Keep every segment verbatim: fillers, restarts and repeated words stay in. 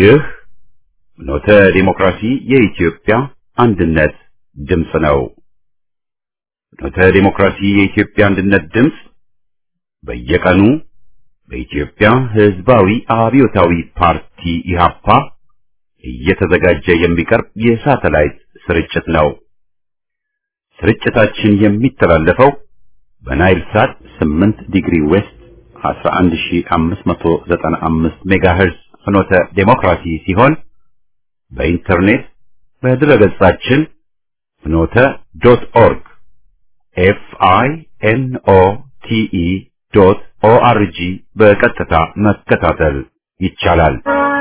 ይህ ፍኖተ ዲሞክራሲ የኢትዮጵያ አንድነት ድምፅ ነው። ፍኖተ ዲሞክራሲ የኢትዮጵያ አንድነት ድምፅ በየቀኑ በኢትዮጵያ ሕዝባዊ አብዮታዊ ፓርቲ ኢህአፓ እየተዘጋጀ የሚቀርብ የሳተላይት ስርጭት ነው። ስርጭታችን የሚተላለፈው በናይል ሳት ስምንት ዲግሪ ዌስት አስራ አንድ ሺህ አምስት መቶ ዘጠና አምስት ሜጋሄርዝ ፍኖተ ዲሞክራሲ ሲሆን በኢንተርኔት በድረገጻችን ፍኖተ ዶት ኦርግ ኤፍ አይ ኤን ኦ ቲ ኢ ዶት ኦ አር ጂ በቀጥታ መከታተል ይቻላል።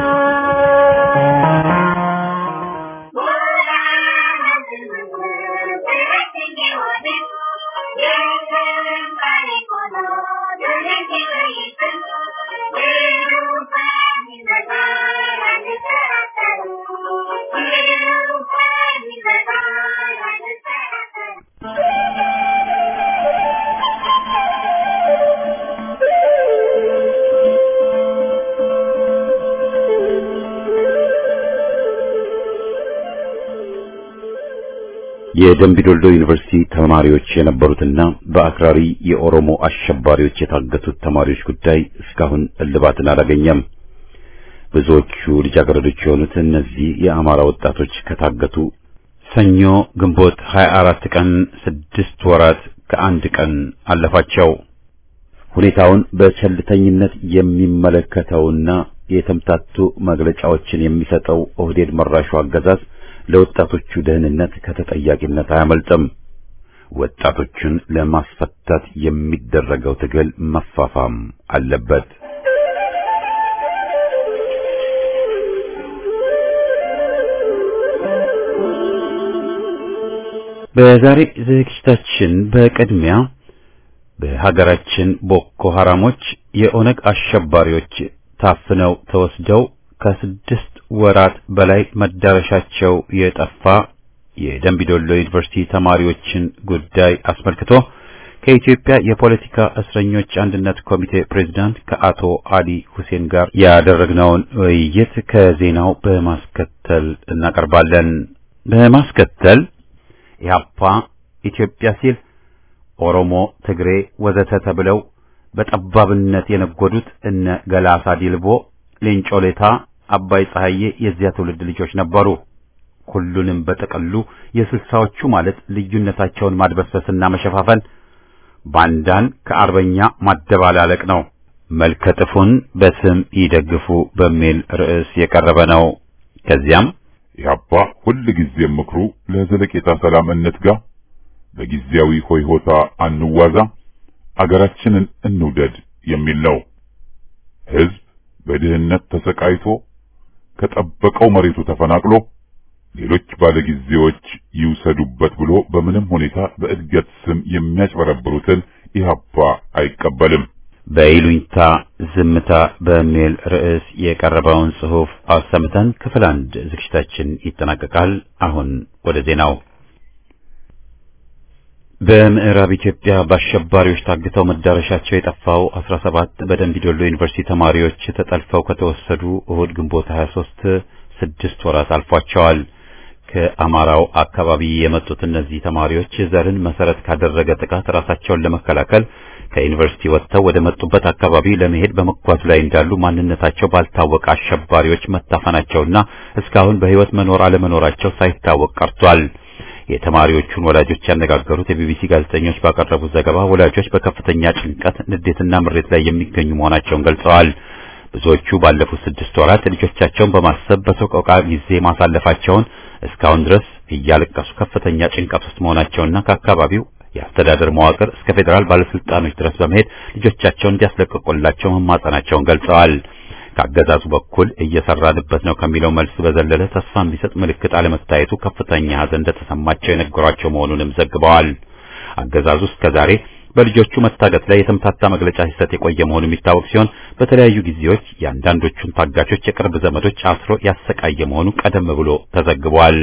የደምቢዶልዶ ዩኒቨርሲቲ ተማሪዎች የነበሩትና በአክራሪ የኦሮሞ አሸባሪዎች የታገቱት ተማሪዎች ጉዳይ እስካሁን እልባትን አላገኘም። ብዙዎቹ ልጃገረዶች የሆኑት እነዚህ የአማራ ወጣቶች ከታገቱ ሰኞ ግንቦት ሀያ አራት ቀን ስድስት ወራት ከአንድ ቀን አለፋቸው። ሁኔታውን በቸልተኝነት የሚመለከተውና የተምታቱ መግለጫዎችን የሚሰጠው ኦህዴድ መራሹ አገዛዝ ለወጣቶቹ ደህንነት ከተጠያቂነት አያመልጥም። ወጣቶቹን ለማስፈታት የሚደረገው ትግል መፋፋም አለበት። በዛሬ ዝግጅታችን በቅድሚያ በሀገራችን ቦኮ ሐራሞች የኦነግ አሸባሪዎች ታፍነው ተወስደው ከስድስት ወራት በላይ መዳረሻቸው የጠፋ የደምቢዶሎ ዩኒቨርሲቲ ተማሪዎችን ጉዳይ አስመልክቶ ከኢትዮጵያ የፖለቲካ እስረኞች አንድነት ኮሚቴ ፕሬዝዳንት ከአቶ አሊ ሁሴን ጋር ያደረግነውን ውይይት ከዜናው በማስከተል እናቀርባለን። በማስከተል ኢህአፓ ኢትዮጵያ ሲል ኦሮሞ፣ ትግሬ ወዘተ ተብለው በጠባብነት የነጎዱት እነ ገላሳ ዲልቦ፣ ሌንጮ ሌታ፣ አባይ ፀሐዬ የዚያ ትውልድ ልጆች ነበሩ። ሁሉንም በተቀሉ የስልሳዎቹ ማለት ልዩነታቸውን ማድበስበስና መሸፋፈን ባንዳን ከአርበኛ ማደባላለቅ ነው። መልከጥፉን በስም ይደግፉ በሚል ርዕስ የቀረበ ነው። ከዚያም ኢህአፓ ሁሉ ጊዜ ምክሩ ለዘለቄታ ሰላም እንትጋ፣ በጊዜያዊ ሆይሆታ አንዋዛ፣ አገራችንን እንውደድ የሚል ነው። ህዝብ በድህነት ተሰቃይቶ ከጠበቀው መሬቱ ተፈናቅሎ ሌሎች ባለጊዜዎች ይውሰዱበት ብሎ በምንም ሁኔታ በእድገት ስም የሚያጭበረብሩትን ኢህአፓ አይቀበልም። በይሉኝታ ዝምታ በሚል ርዕስ የቀረበውን ጽሑፍ አሰምተን ክፍል አንድ ዝግጅታችን ይጠናቀቃል። አሁን ወደ ዜናው። በምዕራብ ኢትዮጵያ በአሸባሪዎች ታግተው መዳረሻቸው የጠፋው አስራ ሰባት በደምቢዶሎ ዩኒቨርሲቲ ተማሪዎች ተጠልፈው ከተወሰዱ እሁድ ግንቦት ሀያ ሶስት ስድስት ወራት አልፏቸዋል። ከአማራው አካባቢ የመጡት እነዚህ ተማሪዎች ዘርን መሰረት ካደረገ ጥቃት ራሳቸውን ለመከላከል ከዩኒቨርሲቲ ወጥተው ወደ መጡበት አካባቢ ለመሄድ በመጓዝ ላይ እንዳሉ ማንነታቸው ባልታወቀ አሸባሪዎች መታፈናቸውና እስካሁን በሕይወት መኖር አለመኖራቸው ሳይታወቅ ቀርቷል። የተማሪዎቹን ወላጆች ያነጋገሩት የቢቢሲ ጋዜጠኞች ባቀረቡት ዘገባ ወላጆች በከፍተኛ ጭንቀት፣ ንዴትና ምሬት ላይ የሚገኙ መሆናቸውን ገልጸዋል። ብዙዎቹ ባለፉት ስድስት ወራት ልጆቻቸውን በማሰብ በሰቆቃ ጊዜ ማሳለፋቸውን፣ እስካሁን ድረስ እያለቀሱ ከፍተኛ ጭንቀት ውስጥ መሆናቸውና ከአካባቢው የአስተዳደር መዋቅር እስከ ፌዴራል ባለስልጣኖች ድረስ በመሄድ ልጆቻቸውን እንዲያስለቅቁላቸው መማጸናቸውን ገልጸዋል። ከአገዛዙ በኩል እየሰራንበት ነው ከሚለው መልስ በዘለለ ተስፋ የሚሰጥ ምልክት አለመታየቱ ከፍተኛ ሐዘን እንደተሰማቸው የነገሯቸው መሆኑንም ዘግበዋል። አገዛዙ እስከዛሬ በልጆቹ መታገት ላይ የተምታታ መግለጫ ሲሰጥ የቆየ መሆኑ የሚታወቅ ሲሆን በተለያዩ ጊዜዎች የአንዳንዶቹን ታጋቾች የቅርብ ዘመዶች አስሮ ያሰቃየ መሆኑ ቀደም ብሎ ተዘግቧል።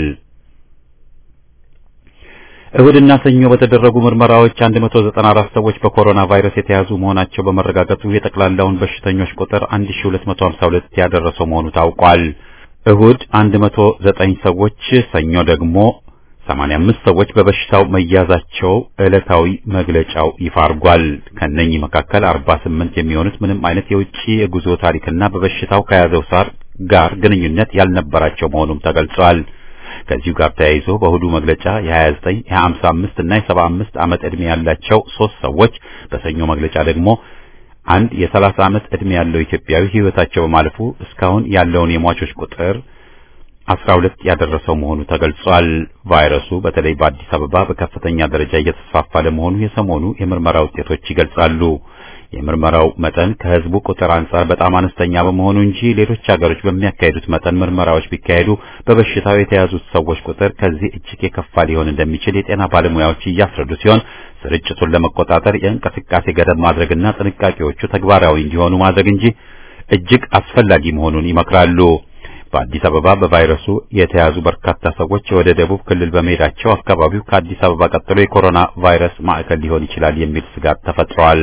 እሁድና ሰኞ በተደረጉ ምርመራዎች አንድ መቶ ዘጠና አራት ሰዎች በኮሮና ቫይረስ የተያዙ መሆናቸው በመረጋገጡ የጠቅላላውን በሽተኞች ቁጥር አንድ ሺህ ሁለት መቶ ሃምሳ ሁለት ያደረሰው መሆኑ ታውቋል። እሁድ አንድ መቶ ዘጠኝ ሰዎች፣ ሰኞ ደግሞ ሰማንያ አምስት ሰዎች በበሽታው መያዛቸው ዕለታዊ መግለጫው ይፋ አድርጓል። ከነኚህ መካከል አርባ ስምንት የሚሆኑት ምንም አይነት የውጪ የጉዞ ታሪክና በበሽታው ከያዘው ሳር ጋር ግንኙነት ያልነበራቸው መሆኑም ተገልጿል። ከዚሁ ጋር ተያይዞ በእሁዱ መግለጫ የ29 የ55 እና የ ሰባ አምስት ዓመት ዕድሜ ያላቸው ሶስት ሰዎች፣ በሰኞ መግለጫ ደግሞ አንድ የ30 ዓመት ዕድሜ ያለው ኢትዮጵያዊ ሕይወታቸው በማለፉ እስካሁን ያለውን የሟቾች ቁጥር አስራ ሁለት ያደረሰው መሆኑ ተገልጿል። ቫይረሱ በተለይ በአዲስ አበባ በከፍተኛ ደረጃ እየተስፋፋ ለመሆኑ የሰሞኑ የምርመራ ውጤቶች ይገልጻሉ። የምርመራው መጠን ከህዝቡ ቁጥር አንጻር በጣም አነስተኛ በመሆኑ እንጂ ሌሎች ሀገሮች በሚያካሂዱት መጠን ምርመራዎች ቢካሄዱ በበሽታው የተያዙት ሰዎች ቁጥር ከዚህ እጅግ የከፋ ሊሆን እንደሚችል የጤና ባለሙያዎች እያስረዱ ሲሆን ስርጭቱን ለመቆጣጠር የእንቅስቃሴ ገደብ ማድረግና ጥንቃቄዎቹ ተግባራዊ እንዲሆኑ ማድረግ እንጂ እጅግ አስፈላጊ መሆኑን ይመክራሉ። በአዲስ አበባ በቫይረሱ የተያዙ በርካታ ሰዎች ወደ ደቡብ ክልል በመሄዳቸው አካባቢው ከአዲስ አበባ ቀጥሎ የኮሮና ቫይረስ ማዕከል ሊሆን ይችላል የሚል ስጋት ተፈጥሯል።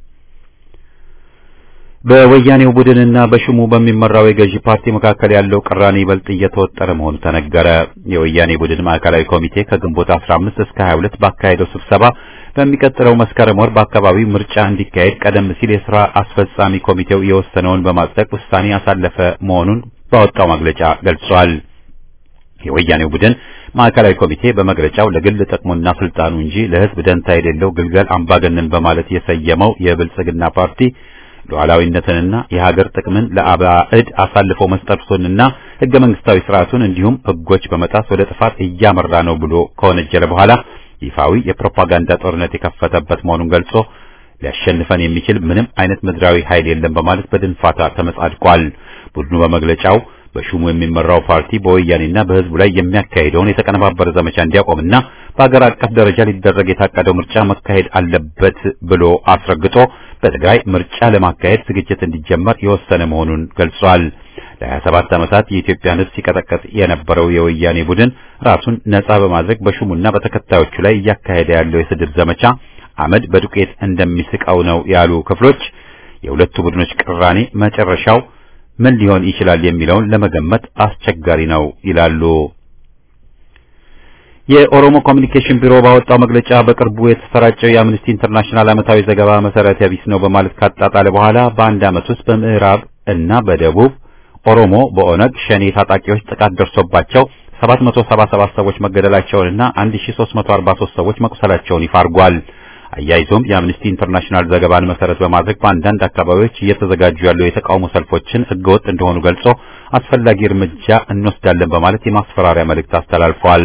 በወያኔው ቡድንና በሽሙ በሚመራው የገዢ ፓርቲ መካከል ያለው ቅራኔ ይበልጥ እየተወጠረ መሆኑ ተነገረ። የወያኔ ቡድን ማዕከላዊ ኮሚቴ ከግንቦት አስራ አምስት እስከ ሀያ ሁለት ባካሄደው ስብሰባ በሚቀጥለው መስከረም ወር በአካባቢው ምርጫ እንዲካሄድ ቀደም ሲል የሥራ አስፈጻሚ ኮሚቴው የወሰነውን በማጽደቅ ውሳኔ ያሳለፈ መሆኑን ባወጣው መግለጫ ገልጿል። የወያኔው ቡድን ማዕከላዊ ኮሚቴ በመግለጫው ለግል ጥቅሙና ስልጣኑ እንጂ ለሕዝብ ደንታ የሌለው ግልገል አምባገነን በማለት የሰየመው የብልጽግና ፓርቲ ሉዓላዊነትንና የሀገር ጥቅምን ለአባዕድ አሳልፎ መስጠቱንና ሕገ መንግስታዊ ስርዓቱን እንዲሁም ሕጎች በመጣስ ወደ ጥፋት እያመራ ነው ብሎ ከወነጀለ በኋላ ይፋዊ የፕሮፓጋንዳ ጦርነት የከፈተበት መሆኑን ገልጾ ሊያሸንፈን የሚችል ምንም አይነት ምድራዊ ኃይል የለም በማለት በድንፋታ ተመጻድቋል። ቡድኑ በመግለጫው በሹሙ የሚመራው ፓርቲ በወያኔና በህዝቡ ላይ የሚያካሂደውን የተቀነባበረ ዘመቻ እንዲያቆምና በአገር አቀፍ ደረጃ ሊደረግ የታቀደው ምርጫ መካሄድ አለበት ብሎ አስረግጦ በትግራይ ምርጫ ለማካሄድ ዝግጅት እንዲጀመር የወሰነ መሆኑን ገልጿል። ለሀያ ሰባት ዓመታት የኢትዮጵያን ህዝብ ሲቀጠቀጥ የነበረው የወያኔ ቡድን ራሱን ነጻ በማድረግ በሹሙና በተከታዮቹ ላይ እያካሄደ ያለው የስድብ ዘመቻ አመድ በዱቄት እንደሚስቀው ነው ያሉ ክፍሎች የሁለቱ ቡድኖች ቅራኔ መጨረሻው ምን ሊሆን ይችላል የሚለውን ለመገመት አስቸጋሪ ነው ይላሉ። የኦሮሞ ኮሚኒኬሽን ቢሮ ባወጣው መግለጫ በቅርቡ የተሰራጨው የአምነስቲ ኢንተርናሽናል ዓመታዊ ዘገባ መሰረተ ቢስ ነው በማለት ካጣጣለ በኋላ በአንድ ዓመት ውስጥ በምዕራብ እና በደቡብ ኦሮሞ በኦነግ ሸኔ ታጣቂዎች ጥቃት ደርሶባቸው ሰባት መቶ ሰባ ሰባት ሰዎች መገደላቸውንና አንድ ሺህ ሦስት መቶ አርባ ሦስት ሰዎች መቁሰላቸውን ይፋ አድርጓል። አያይዞም የአምነስቲ ኢንተርናሽናል ዘገባን መሰረት በማድረግ በአንዳንድ አካባቢዎች እየተዘጋጁ ያለው የተቃውሞ ሰልፎችን ህገወጥ እንደሆኑ ገልጾ አስፈላጊ እርምጃ እንወስዳለን በማለት የማስፈራሪያ መልእክት አስተላልፏል።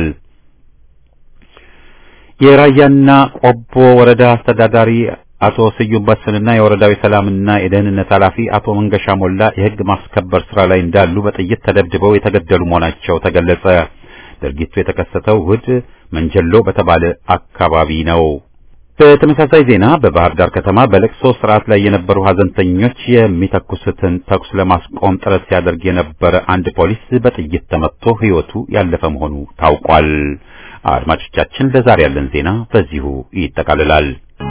የራያና ቆቦ ወረዳ አስተዳዳሪ አቶ ስዩም በስንና የወረዳው ሰላምና የደህንነት ኃላፊ አቶ መንገሻ ሞላ የህግ ማስከበር ስራ ላይ እንዳሉ በጥይት ተደብድበው የተገደሉ መሆናቸው ተገለጸ። ድርጊቱ የተከሰተው እሁድ መንጀሎ በተባለ አካባቢ ነው። በተመሳሳይ ዜና በባህር ዳር ከተማ በለቅሶ ስርዓት ላይ የነበሩ ሀዘንተኞች የሚተኩሱትን ተኩስ ለማስቆም ጥረት ሲያደርግ የነበረ አንድ ፖሊስ በጥይት ተመትቶ ህይወቱ ያለፈ መሆኑ ታውቋል። አድማጮቻችን ለዛሬ ያለን ዜና በዚሁ ይጠቃልላል።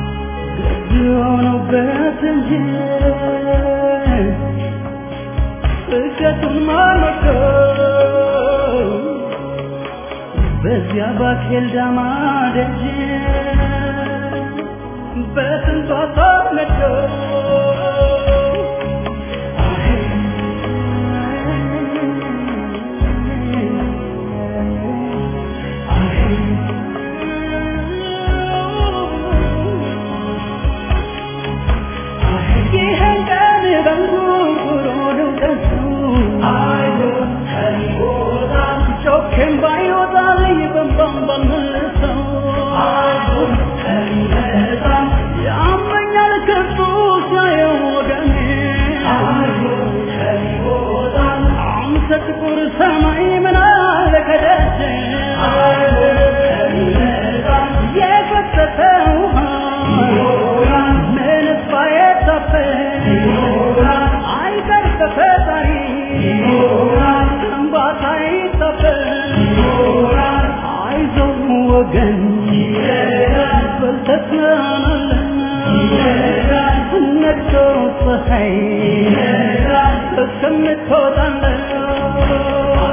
በዚያ ባኬል ዳማደጅ በስንቷ ነዶ Hey,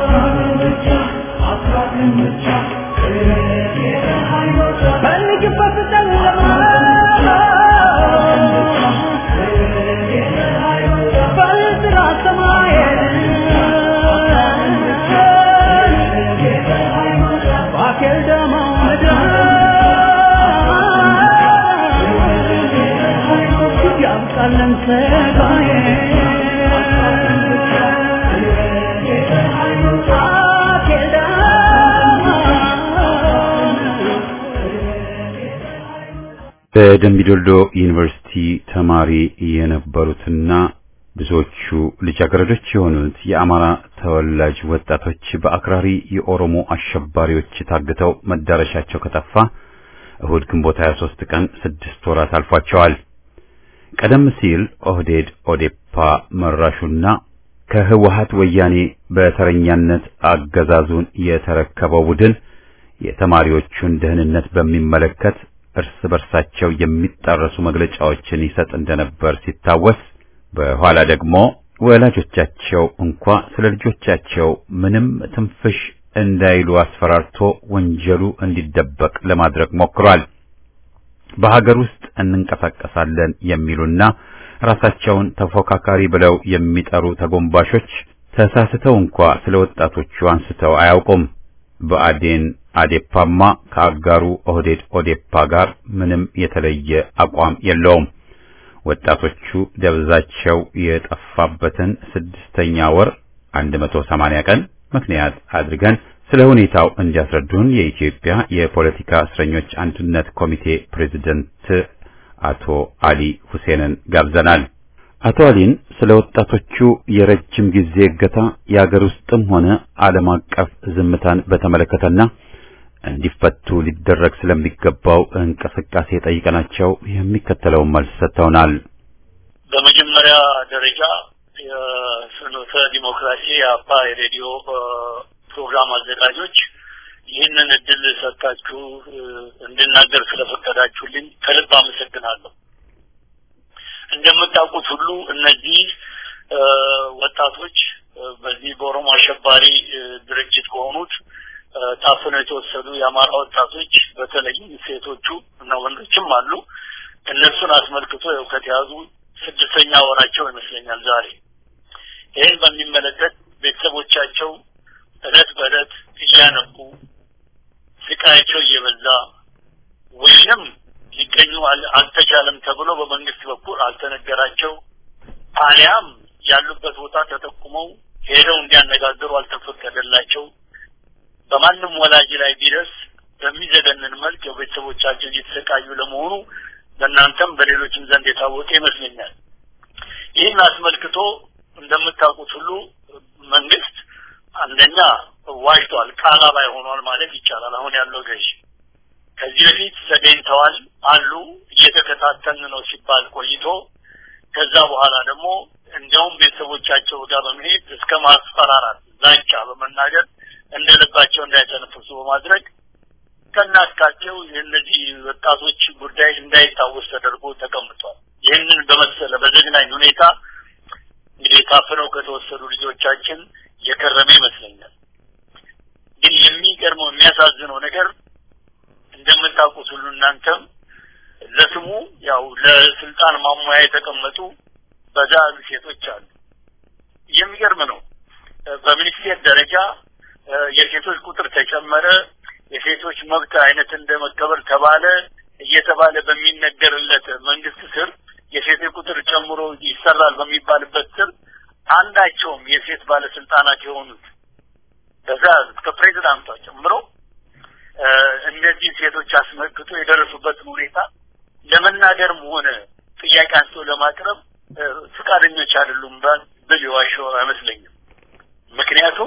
በደምቢዶሎ ዩኒቨርሲቲ ተማሪ የነበሩትና ብዙዎቹ ልጃገረዶች የሆኑት የአማራ ተወላጅ ወጣቶች በአክራሪ የኦሮሞ አሸባሪዎች ታግተው መዳረሻቸው ከጠፋ እሁድ ግንቦት ሃያ ሶስት ቀን ስድስት ወራት አልፏቸዋል። ቀደም ሲል ኦህዴድ ኦዴፓ መራሹና ከህወሓት ወያኔ በተረኛነት አገዛዙን የተረከበው ቡድን የተማሪዎቹን ደህንነት በሚመለከት እርስ በርሳቸው የሚጣረሱ መግለጫዎችን ይሰጥ እንደነበር ሲታወስ፣ በኋላ ደግሞ ወላጆቻቸው እንኳ ስለ ልጆቻቸው ምንም ትንፍሽ እንዳይሉ አስፈራርቶ ወንጀሉ እንዲደበቅ ለማድረግ ሞክሯል። በሀገር ውስጥ እንንቀሳቀሳለን የሚሉና ራሳቸውን ተፎካካሪ ብለው የሚጠሩ ተጎንባሾች ተሳስተው እንኳ ስለ ወጣቶቹ አንስተው አያውቁም። በአዴን አዴፓማ ከአጋሩ ኦህዴድ ኦዴፓ ጋር ምንም የተለየ አቋም የለውም። ወጣቶቹ ደብዛቸው የጠፋበትን ስድስተኛ ወር አንድ መቶ ሰማንያ ቀን ምክንያት አድርገን ስለ ሁኔታው እንዲያስረዱን የኢትዮጵያ የፖለቲካ እስረኞች አንድነት ኮሚቴ ፕሬዝዳንት አቶ አሊ ሁሴንን ጋብዘናል። አቶ አሊን ስለ ወጣቶቹ የረጅም ጊዜ እገታ የአገር ውስጥም ሆነ ዓለም አቀፍ ዝምታን በተመለከተና እንዲፈቱ ሊደረግ ስለሚገባው እንቅስቃሴ ጠይቀናቸው የሚከተለውን መልስ ሰጥተውናል። በመጀመሪያ ደረጃ የፍኖተ ዲሞክራሲ አባ የሬዲዮ ፕሮግራም አዘጋጆች ይህንን እድል ሰጣችሁ እንድናገር ስለፈቀዳችሁልኝ ከልብ አመሰግናለሁ። እንደምታውቁት ሁሉ እነዚህ ወጣቶች በዚህ በኦሮሞ አሸባሪ ድርጅት ከሆኑት ታፍነው የተወሰዱ የአማራ ወጣቶች በተለይም ሴቶቹ እና ወንዶችም አሉ። እነሱን አስመልክቶ ከተያዙ ስድስተኛ ወራቸው ይመስለኛል ዛሬ። ይህን በሚመለከት ቤተሰቦቻቸው እለት በእለት እያነቡ ስቃያቸው እየበዛ ወይንም ሊገኙ አልተቻለም ተብሎ በመንግስት በኩል አልተነገራቸው አሊያም ያሉበት ቦታ ተጠቁመው ሄደው እንዲያነጋግሩ አልተፈቀደላቸው በማንም ወላጅ ላይ ቢደርስ በሚዘገንን መልክ የቤተሰቦቻቸው እየተሰቃዩ ለመሆኑ በእናንተም በሌሎችም ዘንድ የታወቀ ይመስለኛል። ይህን አስመልክቶ እንደምታውቁት ሁሉ መንግስት አንደኛ ዋሽቷል፣ ቃላባይ ሆኗል ማለት ይቻላል። አሁን ያለው ገዥ ከዚህ በፊት ተገኝተዋል አሉ እየተከታተልን ነው ሲባል ቆይቶ ከዛ በኋላ ደግሞ እንደውም ቤተሰቦቻቸው ጋር በመሄድ እስከ ማስፈራራት ዛቻ በመናገር እንደልባቸው እንዳይተነፍሱ በማድረግ ከናካቴው የእነዚህ ወጣቶች ጉዳይ እንዳይታወስ ተደርጎ ተቀምጧል። ይህንን በመሰለ በዘግናኝ ሁኔታ እንግዲህ ታፍነው ከተወሰዱ ልጆቻችን የከረመ ይመስለኛል። ግን የሚገርመው የሚያሳዝነው ነገር እንደምታውቁት ሁሉ እናንተም ለስሙ ያው ለስልጣን ማሟያ የተቀመጡ በዛ ሴቶች አሉ። የሚገርም ነው። በሚኒስቴር ደረጃ የሴቶች ቁጥር ተጨመረ፣ የሴቶች መብት አይነት እንደመከበር ተባለ እየተባለ በሚነገርለት መንግስት ስር የሴቶች ቁጥር ጨምሮ ይሰራል በሚባልበት ስር አንዳቸውም የሴት ባለስልጣናት የሆኑት በዛ ከፕሬዝዳንቷ ጨምሮ እነዚህ ሴቶች አስመልክቶ የደረሱበት ሁኔታ ለመናገርም ሆነ ጥያቄ አንስቶ ለማቅረብ ፍቃደኞች አይደሉም ብል ዋሽው አይመስለኝም። ምክንያቱም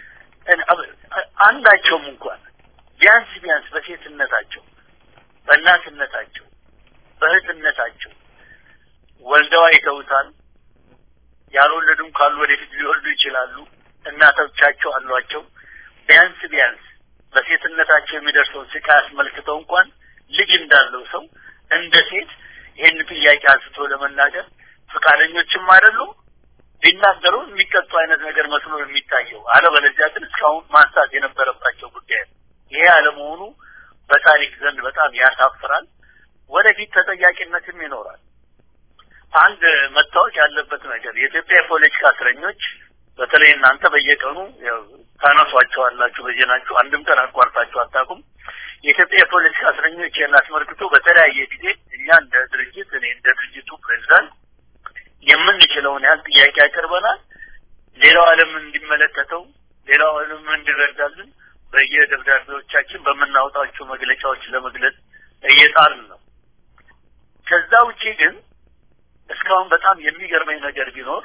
አንዳቸውም እንኳን ቢያንስ ቢያንስ በሴትነታቸው በእናትነታቸው በእህትነታቸው ወልደው አይተውታል። ያልወለዱም ካሉ ወደፊት ሊወልዱ ይችላሉ። እናቶቻቸው አሏቸው። ቢያንስ ቢያንስ በሴትነታቸው የሚደርሰውን ስቃይ አስመልክተው እንኳን ልጅ እንዳለው ሰው እንደ ሴት ይህን ጥያቄ አንስቶ ለመናገር ፍቃደኞችም አይደሉም። ቢናገሩ የሚቀጡ አይነት ነገር መስሎ የሚታየው አለበለዚያ ግን እስካሁን ማንሳት የነበረባቸው ጉዳይ ይሄ አለመሆኑ በታሪክ ዘንድ በጣም ያሳፍራል። ወደፊት ተጠያቂነትም ይኖራል። አንድ መታወቅ ያለበት ነገር የኢትዮጵያ ፖለቲካ እስረኞች በተለይ እናንተ በየቀኑ ያው ታነሷቸዋላችሁ በየናችሁ አንድም ቀን አቋርጣችሁ አታውቁም። የኢትዮጵያ ፖለቲካ እስረኞች የናስመርክቶ በተለያየ ጊዜ እኛ እንደ ድርጅት እኔ እንደ ድርጅቱ ፕሬዝዳንት የምንችለውን ያህል ጥያቄ አቀርበናል። ሌላው ዓለም እንዲመለከተው ሌላው ዓለም እንዲረዳልን በየደብዳቤዎቻችን በመናወጣቸው መግለጫዎች ለመግለጽ እየጣርን ነው። ከዛ ውጪ ግን እስካሁን በጣም የሚገርመኝ ነገር ቢኖር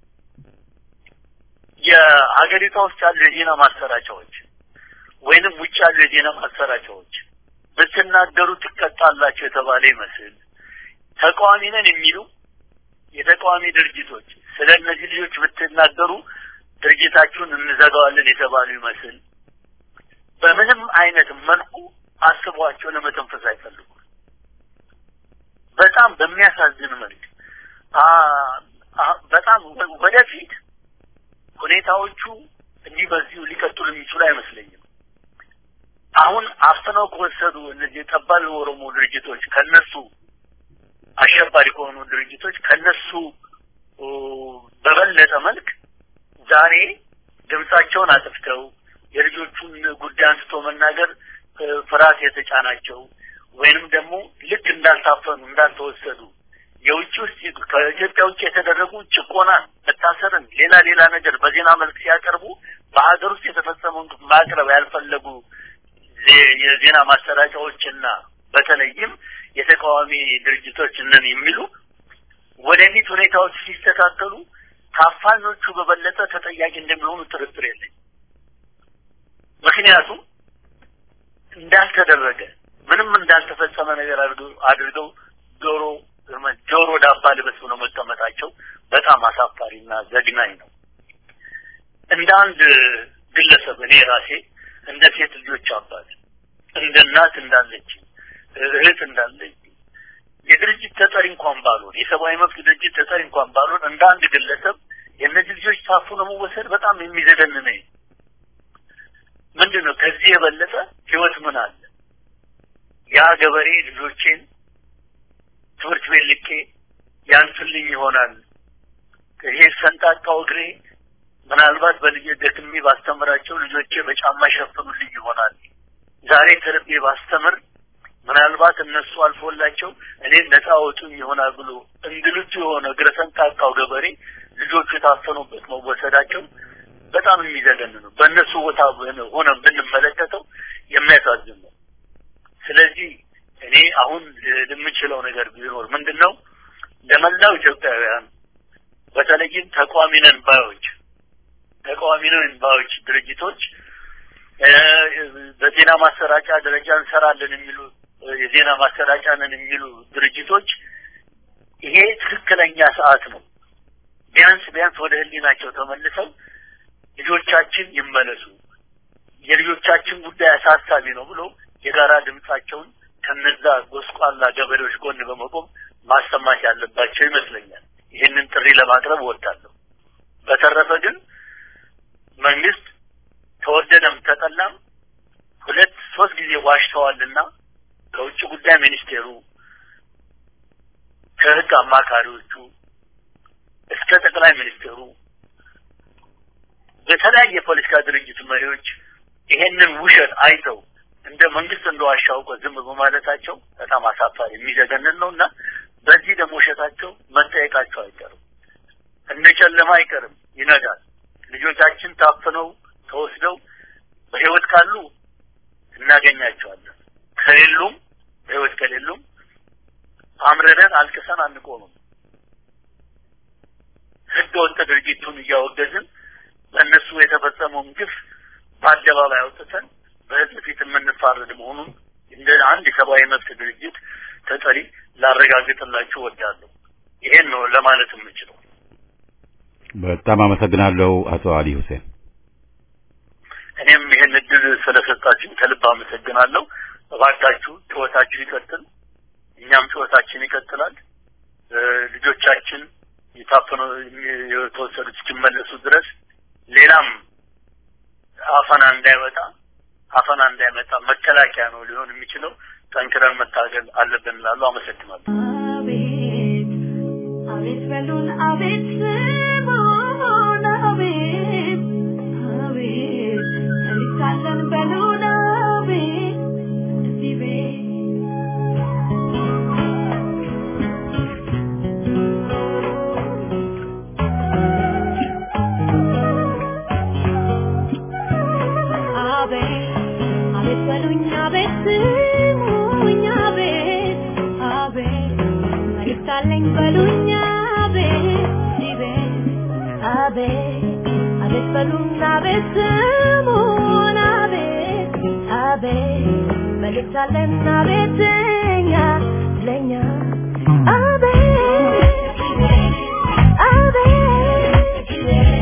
የሀገሪቷ ውስጥ ያሉ የዜና ማሰራጫዎች ወይንም ውጭ ያሉ የዜና ማሰራጫዎች በተናገሩ ትቀጣላችሁ የተባለ ይመስል ተቃዋሚ ነን የሚሉ የተቃዋሚ ድርጅቶች ስለነዚህ ልጆች በተናገሩ ድርጅታችሁን እንዘጋዋለን የተባሉ ይመስል በምንም አይነት መልኩ አስቧቸው ለመተንፈስ አይፈልጉም። በጣም በሚያሳዝን መልኩ አ በጣም ወደፊት ሁኔታዎቹ እንዲህ በዚሁ ሊቀጥሉ የሚችሉ አይመስለኝም። አሁን አፍነው ከወሰዱ እነዚህ ጠባብ የኦሮሞ ድርጅቶች ከነሱ አሸባሪ ከሆኑ ድርጅቶች ከነሱ በበለጠ መልክ ዛሬ ድምጻቸውን አጥፍተው የልጆቹን ጉዳይ አንስቶ መናገር ፍርሃት የተጫናቸው ወይንም ደግሞ ልክ እንዳልታፈኑ እንዳልተወሰዱ የውጭ ውስጥ ከኢትዮጵያ ውጭ የተደረጉ ጭቆና መታሰርን ሌላ ሌላ ነገር በዜና መልክ ሲያቀርቡ በሀገር ውስጥ የተፈጸመውን ማቅረብ ያልፈለጉ የዜና ማሰራጫዎችና በተለይም የተቃዋሚ ድርጅቶች እነን የሚሉ ወደፊት ሁኔታዎች ሲስተካከሉ ካፋኞቹ በበለጠ ተጠያቂ እንደሚሆኑ ጥርጥር የለኝም። ምክንያቱም እንዳልተደረገ ምንም እንዳልተፈጸመ ነገር አድርገው ጆሮ ጆሮ ዳባ ልበስ ብለው መቀመጣቸው በጣም አሳፋሪና ዘግናኝ ነው። እንደ አንድ ግለሰብ እኔ ራሴ እንደ ሴት ልጆች አባት እንደ እናት እንዳለች እህት እንዳለች የድርጅት ተጠሪ እንኳን ባልሆን የሰብአዊ መብት ድርጅት ተጠሪ እንኳን ባልሆን እንደ አንድ ግለሰብ የነዚህ ልጆች ታፍኖ መወሰድ በጣም የሚዘገንነኝ ምንድነው? ከዚህ የበለጠ ህይወት ምን አለ? ያ ገበሬ ልጆቼን ትምህርት ቤት ልኬ ያንስልኝ ይሆናል። ይሄ ሰንጣቃው እግሬ ምናልባት በልጅ ደክሜ ባስተምራቸው ልጆቼ በጫማ ሸፍኑልኝ ይሆናል። ዛሬ ተርቤ ባስተምር ምናልባት እነሱ አልፎላቸው እኔን ነፃ ወጡኝ ይሆናል ብሎ እንግልቱ የሆነ እግረ ሰንጣቃው ገበሬ ልጆቹ ታፈኑበት መወሰዳቸው በጣም የሚዘገን ነው። በእነሱ ቦታ ሆነ ብንመለከተው የሚያሳዝን ነው። ስለዚህ እኔ አሁን ለምችለው ነገር ቢኖር ምንድነው ለመላው ኢትዮጵያውያን በተለይም ተቃዋሚ ነን ባዮች ተቃዋሚ ነን ባዮች ድርጅቶች በዜና ማሰራጫ ደረጃ እንሰራለን የሚሉ የዜና ማሰራጫ ነን የሚሉ ድርጅቶች ይሄ ትክክለኛ ሰዓት ነው። ቢያንስ ቢያንስ ወደ ህሊናቸው ተመልሰው ልጆቻችን ይመለሱ የልጆቻችን ጉዳይ አሳሳቢ ነው ብሎ የጋራ ድምጻቸውን ከነዛ ጎስቋላ ገበሬዎች ጎን በመቆም ማሰማት ያለባቸው ይመስለኛል። ይሄንን ጥሪ ለማቅረብ ወጣለሁ። በተረፈ ግን መንግስት ተወደደም ተጠላም ሁለት ሶስት ጊዜ ዋሽተዋልና ከውጭ ጉዳይ ሚኒስቴሩ ከህግ አማካሪዎቹ እስከ ጠቅላይ ሚኒስቴሩ በተለያየ የፖለቲካ ድርጅት መሪዎች ይሄንን ውሸት አይተው እንደ መንግስት እንደዋሻው ዝም በማለታቸው በጣም አሳፋሪ የሚዘገንን ነውና በዚህ ደግሞ ውሸታቸው መጠየቃቸው አይቀርም። እንደ ጨለማ አይቀርም ይነጋል። ልጆቻችን ታፍነው ተወስደው በህይወት ካሉ እናገኛቸዋለን። ከሌሉም በህይወት ከሌሉም አምረን አልከሰን አንቆምም። ህገወጥ ድርጊቱን እያወገዝን በእነሱ የተፈጸመውን ግፍ በአደባባይ አውጥተን በህዝብ ፊት የምንፋረድ መሆኑን እንደ አንድ ሰብአዊ መብት ድርጅት ተጠሪ ላረጋግጥላችሁ ወዳለሁ። ይሄን ነው ለማለት የምችለው። በጣም አመሰግናለሁ አቶ አሊ ሁሴን። እኔም ይሄን እድል ስለሰጣችሁ ከልብ አመሰግናለሁ። እባካችሁ ጩኸታችሁ ይቀጥል፣ እኛም ጩኸታችን ይቀጥላል። ልጆቻችን የታፈነው የተወሰዱት እስኪመለሱ ድረስ ሌላም አፈና እንዳይወጣ አፈና እንዳይመጣ መከላከያ ነው ሊሆን የሚችለው። ጠንክረን መታገል አለብን እላለሁ። አመሰግናለሁ። አቤት አቤት በሉን አቤት ስሙን አቤት አቤት እንዲሳለን በሉን አቤት እዚህ ቤት አቤት በሉኝ አቤት ስሙኝ አቤት አቤት አቤት አቤት በሉና አቤት ስሙን አቤት አቤት መልካለን አቤትኛ ለኛ አቤት አቤት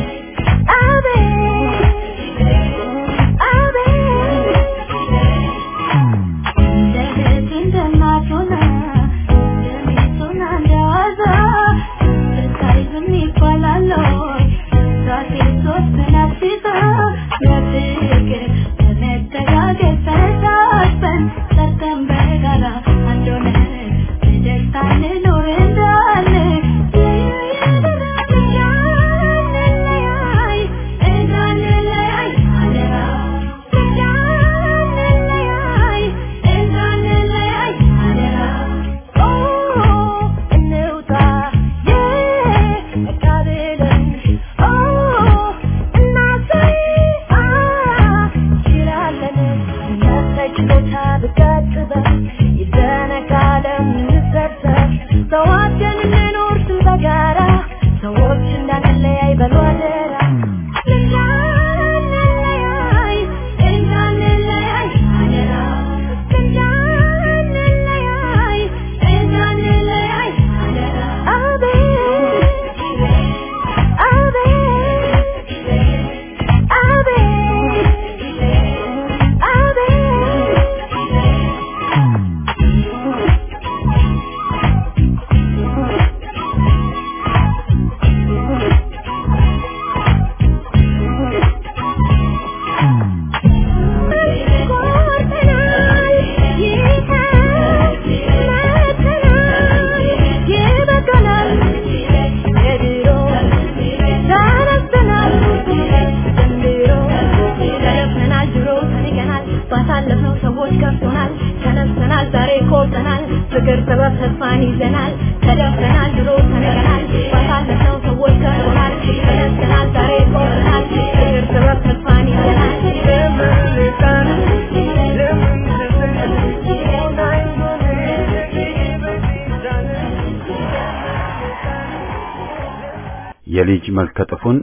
የልጅ መልከጥፉን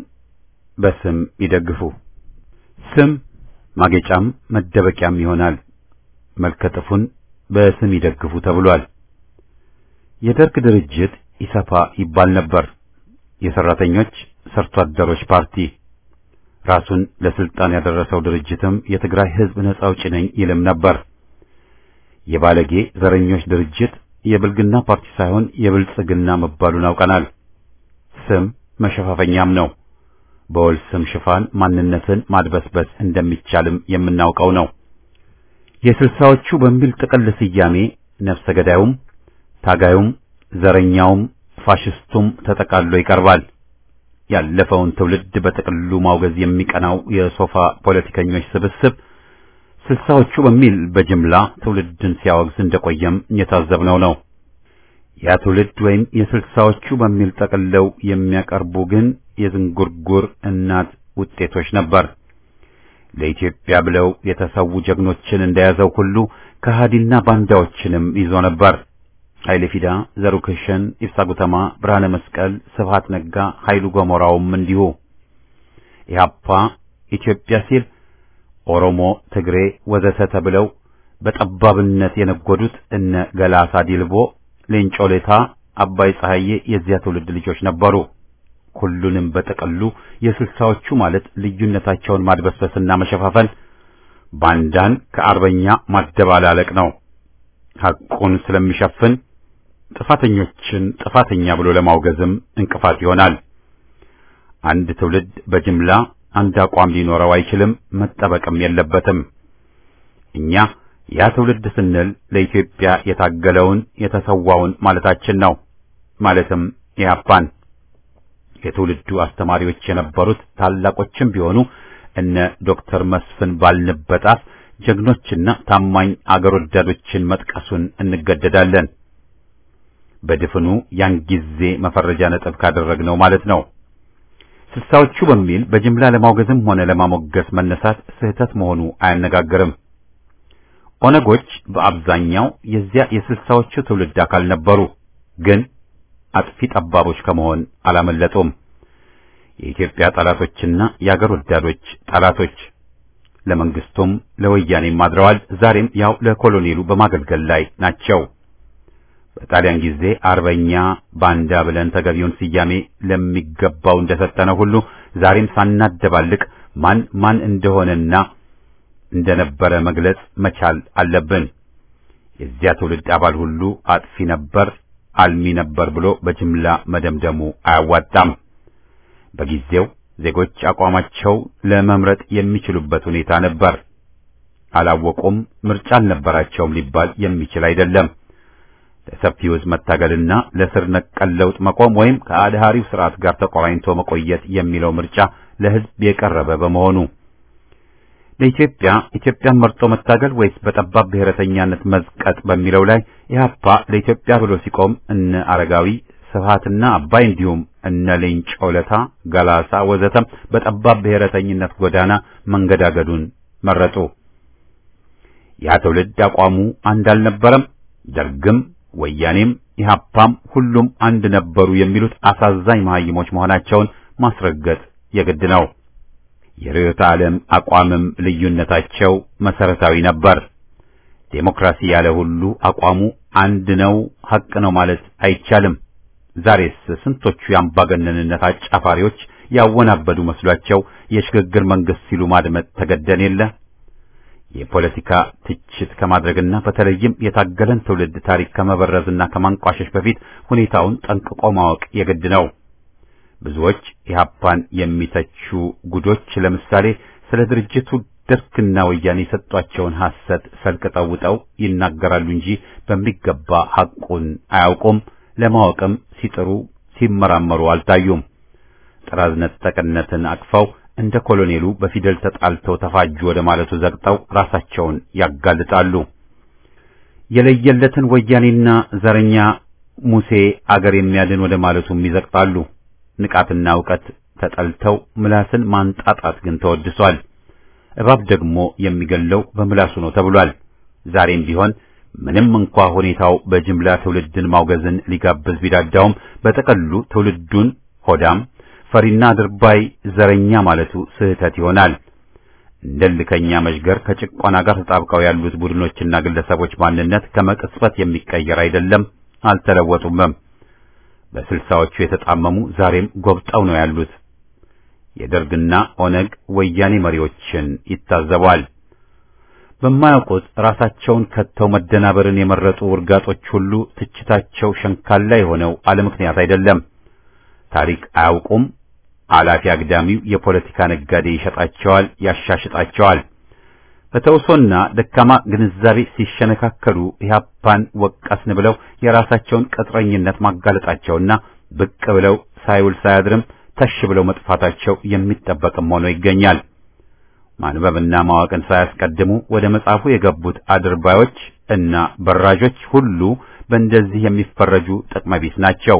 በስም ይደግፉ። ስም ማጌጫም መደበቂያም ይሆናል። መልከጥፉን በስም ይደግፉ ተብሏል። የደርግ ድርጅት ኢሰፓ ይባል ነበር። የሰራተኞች ሰርቶ አደሮች ፓርቲ። ራሱን ለስልጣን ያደረሰው ድርጅትም የትግራይ ህዝብ ነጻ አውጪ ነኝ ይልም ነበር። የባለጌ ዘረኞች ድርጅት የብልግና ፓርቲ ሳይሆን የብልጽግና መባሉን አውቀናል። ስም መሸፋፈኛም ነው። በወል ስም ሽፋን ማንነትን ማድበስበስ እንደሚቻልም የምናውቀው ነው። የስልሳዎቹ በሚል ጥቅል ስያሜ ነፍሰ ገዳዩም ታጋዩም ዘረኛውም ፋሽስቱም ተጠቃሎ ይቀርባል። ያለፈውን ትውልድ በጥቅሉ ማውገዝ የሚቀናው የሶፋ ፖለቲከኞች ስብስብ ስልሳዎቹ በሚል በጅምላ ትውልድን ሲያወግዝ እንደቆየም የታዘብነው ነው። ያ ትውልድ ወይም የስልሳዎቹ በሚል ጠቅለው የሚያቀርቡ ግን የዝንጉርጉር እናት ውጤቶች ነበር። ለኢትዮጵያ ብለው የተሰዉ ጀግኖችን እንደያዘው ሁሉ ከሃዲና ባንዳዎችንም ይዞ ነበር። ኃይሌ ፊዳ፣ ዘሩክሽን፣ ኢብሳ ጉተማ፣ ብርሃነ መስቀል፣ ስብሃት ነጋ፣ ኃይሉ ጎሞራውም እንዲሁ። ኢህአፓ ኢትዮጵያ ሲል ኦሮሞ፣ ትግሬ ወዘተ ተብለው በጠባብነት የነጎዱት እነ ገላሳ ዲልቦ፣ ሌንጮ ሌታ፣ አባይ ፀሐዬ የዚያ ትውልድ ልጆች ነበሩ። ሁሉንም በጥቅሉ የስልሳዎቹ ማለት ልዩነታቸውን ማድበስበስና መሸፋፈል ባንዳን ከአርበኛ ማደባላለቅ ነው። ሐቁን ስለሚሸፍን ጥፋተኞችን ጥፋተኛ ብሎ ለማውገዝም እንቅፋት ይሆናል። አንድ ትውልድ በጅምላ አንድ አቋም ሊኖረው አይችልም፣ መጠበቅም የለበትም። እኛ ያ ትውልድ ስንል ለኢትዮጵያ የታገለውን የተሰዋውን ማለታችን ነው። ማለትም ኢህአፓን። የትውልዱ አስተማሪዎች የነበሩት ታላቆችም ቢሆኑ እነ ዶክተር መስፍን ባልንበጣፍ ጀግኖችና ታማኝ አገር ወዳዶችን መጥቀሱን እንገደዳለን። በድፍኑ ያን ጊዜ መፈረጃ ነጥብ ካደረግነው ማለት ነው። ስልሳዎቹ በሚል በጅምላ ለማውገዝም ሆነ ለማሞገስ መነሳት ስህተት መሆኑ አያነጋግርም። ኦነጎች በአብዛኛው የዚያ የስልሳዎቹ ትውልድ አካል ነበሩ፣ ግን አጥፊ ጠባቦች ከመሆን አላመለጡም። የኢትዮጵያ ጠላቶችና የአገር ወዳዶች ጠላቶች ለመንግስቱም ለወያኔም አድረዋል። ዛሬም ያው ለኮሎኔሉ በማገልገል ላይ ናቸው። በጣሊያን ጊዜ አርበኛ ባንዳ ብለን ተገቢውን ስያሜ ለሚገባው እንደሰጠነው ሁሉ ዛሬም ሳናደባልቅ ማን ማን እንደሆነና እንደነበረ መግለጽ መቻል አለብን። የዚያ ትውልድ አባል ሁሉ አጥፊ ነበር፣ አልሚ ነበር ብሎ በጅምላ መደምደሙ አያዋጣም። በጊዜው ዜጎች አቋማቸው ለመምረጥ የሚችሉበት ሁኔታ ነበር። አላወቁም፣ ምርጫ አልነበራቸውም ሊባል የሚችል አይደለም። ለሰፊው ሕዝብ መታገልና ለስር ነቀል ለውጥ መቆም ወይም ከአድሃሪው ስርዓት ጋር ተቆራኝቶ መቆየት የሚለው ምርጫ ለሕዝብ የቀረበ በመሆኑ ለኢትዮጵያ ኢትዮጵያን መርጦ መታገል ወይስ በጠባብ ብሔረተኛነት መዝቀጥ በሚለው ላይ ኢህአፓ ለኢትዮጵያ ብሎ ሲቆም እነ አረጋዊ ስብሃትና አባይ እንዲሁም እነ ሌንጮ ለታ ገላሳ ወዘተም በጠባብ ብሔረተኝነት ጎዳና መንገዳገዱን መረጡ። ያ ትውልድ አቋሙ አንድ አልነበረም። ደርግም ወያኔም ኢህአፓም ሁሉም አንድ ነበሩ የሚሉት አሳዛኝ መሀይሞች መሆናቸውን ማስረገጥ የግድ ነው። የርዕዮተ ዓለም አቋምም ልዩነታቸው መሰረታዊ ነበር። ዴሞክራሲ ያለ ሁሉ አቋሙ አንድ ነው፣ ሐቅ ነው ማለት አይቻልም። ዛሬስ ስንቶቹ የአምባገነንነት አጫፋሪዎች ያወናበዱ መስሏቸው የሽግግር መንግስት ሲሉ ማድመጥ ተገደን የለ። የፖለቲካ ትችት ከማድረግና በተለይም የታገለን ትውልድ ታሪክ ከመበረዝና ከማንቋሸሽ በፊት ሁኔታውን ጠንቅቆ ማወቅ የግድ ነው። ብዙዎች ኢህአፓን የሚተቹ ጉዶች ለምሳሌ ስለ ድርጅቱ ደርግና ወያኔ የሰጧቸውን ሐሰት ሰልቅጠውጠው ይናገራሉ እንጂ በሚገባ ሐቁን አያውቁም። ለማወቅም ሲጥሩ ሲመራመሩ አልታዩም። ጥራዝ ነጠቅነትን አቅፈው እንደ ኮሎኔሉ በፊደል ተጣልተው ተፋጁ ወደ ማለቱ ዘግጠው ራሳቸውን ያጋልጣሉ። የለየለትን ወያኔና ዘረኛ ሙሴ አገር የሚያድን ወደ ማለቱም ይዘቅጣሉ። ንቃትና ዕውቀት ተጠልተው ምላስን ማንጣጣት ግን ተወድሷል። እባብ ደግሞ የሚገለው በምላሱ ነው ተብሏል። ዛሬም ቢሆን ምንም እንኳ ሁኔታው በጅምላ ትውልድን ማውገዝን ሊጋብዝ ቢዳዳውም በጠቀሉ ትውልዱን ሆዳም ፈሪና ድርባይ ዘረኛ ማለቱ ስህተት ይሆናል። እንደልከኛ መሽገር ከጭቆና ጋር ተጣብቀው ያሉት ቡድኖችና ግለሰቦች ማንነት ከመቅጽበት የሚቀየር አይደለም፣ አልተለወጡምም። በስልሳዎቹ የተጣመሙ ዛሬም ጎብጠው ነው ያሉት። የደርግና ኦነግ ወያኔ መሪዎችን ይታዘባል። በማያውቁት ራሳቸውን ከተው መደናበርን የመረጡ ውርጋጦች ሁሉ ትችታቸው ሸንካላ የሆነው አለ ምክንያት አይደለም። ታሪክ አያውቁም። አላፊ አግዳሚው የፖለቲካ ነጋዴ ይሸጣቸዋል፣ ያሻሽጣቸዋል። በተውሶና ደካማ ግንዛቤ ሲሸነካከሉ ኢህአፓን ወቀስን ብለው የራሳቸውን ቅጥረኝነት ማጋለጣቸውና ብቅ ብለው ሳይውል ሳያድርም ተሽ ብለው መጥፋታቸው የሚጠበቅም ሆኖ ይገኛል። ማንበብና ማወቅን ሳያስቀድሙ ወደ መጻፉ የገቡት አድርባዮች እና በራጆች ሁሉ በእንደዚህ የሚፈረጁ ጥቅመቢስ ናቸው።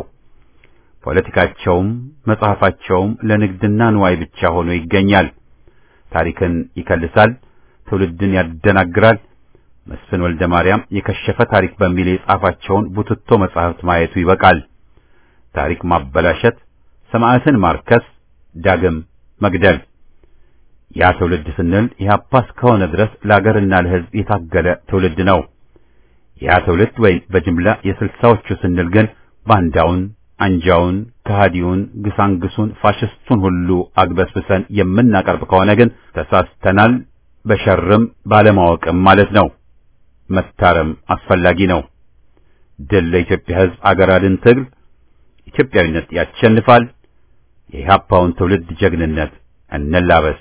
ፖለቲካቸውም መጽሐፋቸውም ለንግድና ንዋይ ብቻ ሆኖ ይገኛል። ታሪክን ይከልሳል፣ ትውልድን ያደናግራል። መስፍን ወልደ ማርያም የከሸፈ ታሪክ በሚል የጻፋቸውን ቡትቶ መጽሐፍት ማየቱ ይበቃል። ታሪክ ማበላሸት፣ ሰማዕትን ማርከስ፣ ዳግም መግደል። ያ ትውልድ ስንል ኢህአፓ እስከሆነ ድረስ ለአገርና ለሕዝብ የታገለ ትውልድ ነው። ያ ትውልድ ወይም በጅምላ የስልሳዎቹ ስንል ግን ባንዳውን፣ አንጃውን፣ ከሃዲውን፣ ግሳንግሱን፣ ፋሽስቱን ሁሉ አግበስብሰን የምናቀርብ ከሆነ ግን ተሳስተናል። በሸርም ባለማወቅም ማለት ነው። መታረም አስፈላጊ ነው። ድል ለኢትዮጵያ ሕዝብ፣ አገር አድን ትግል። ኢትዮጵያዊነት ያሸንፋል። የኢህአፓውን ትውልድ ጀግንነት እንላበስ።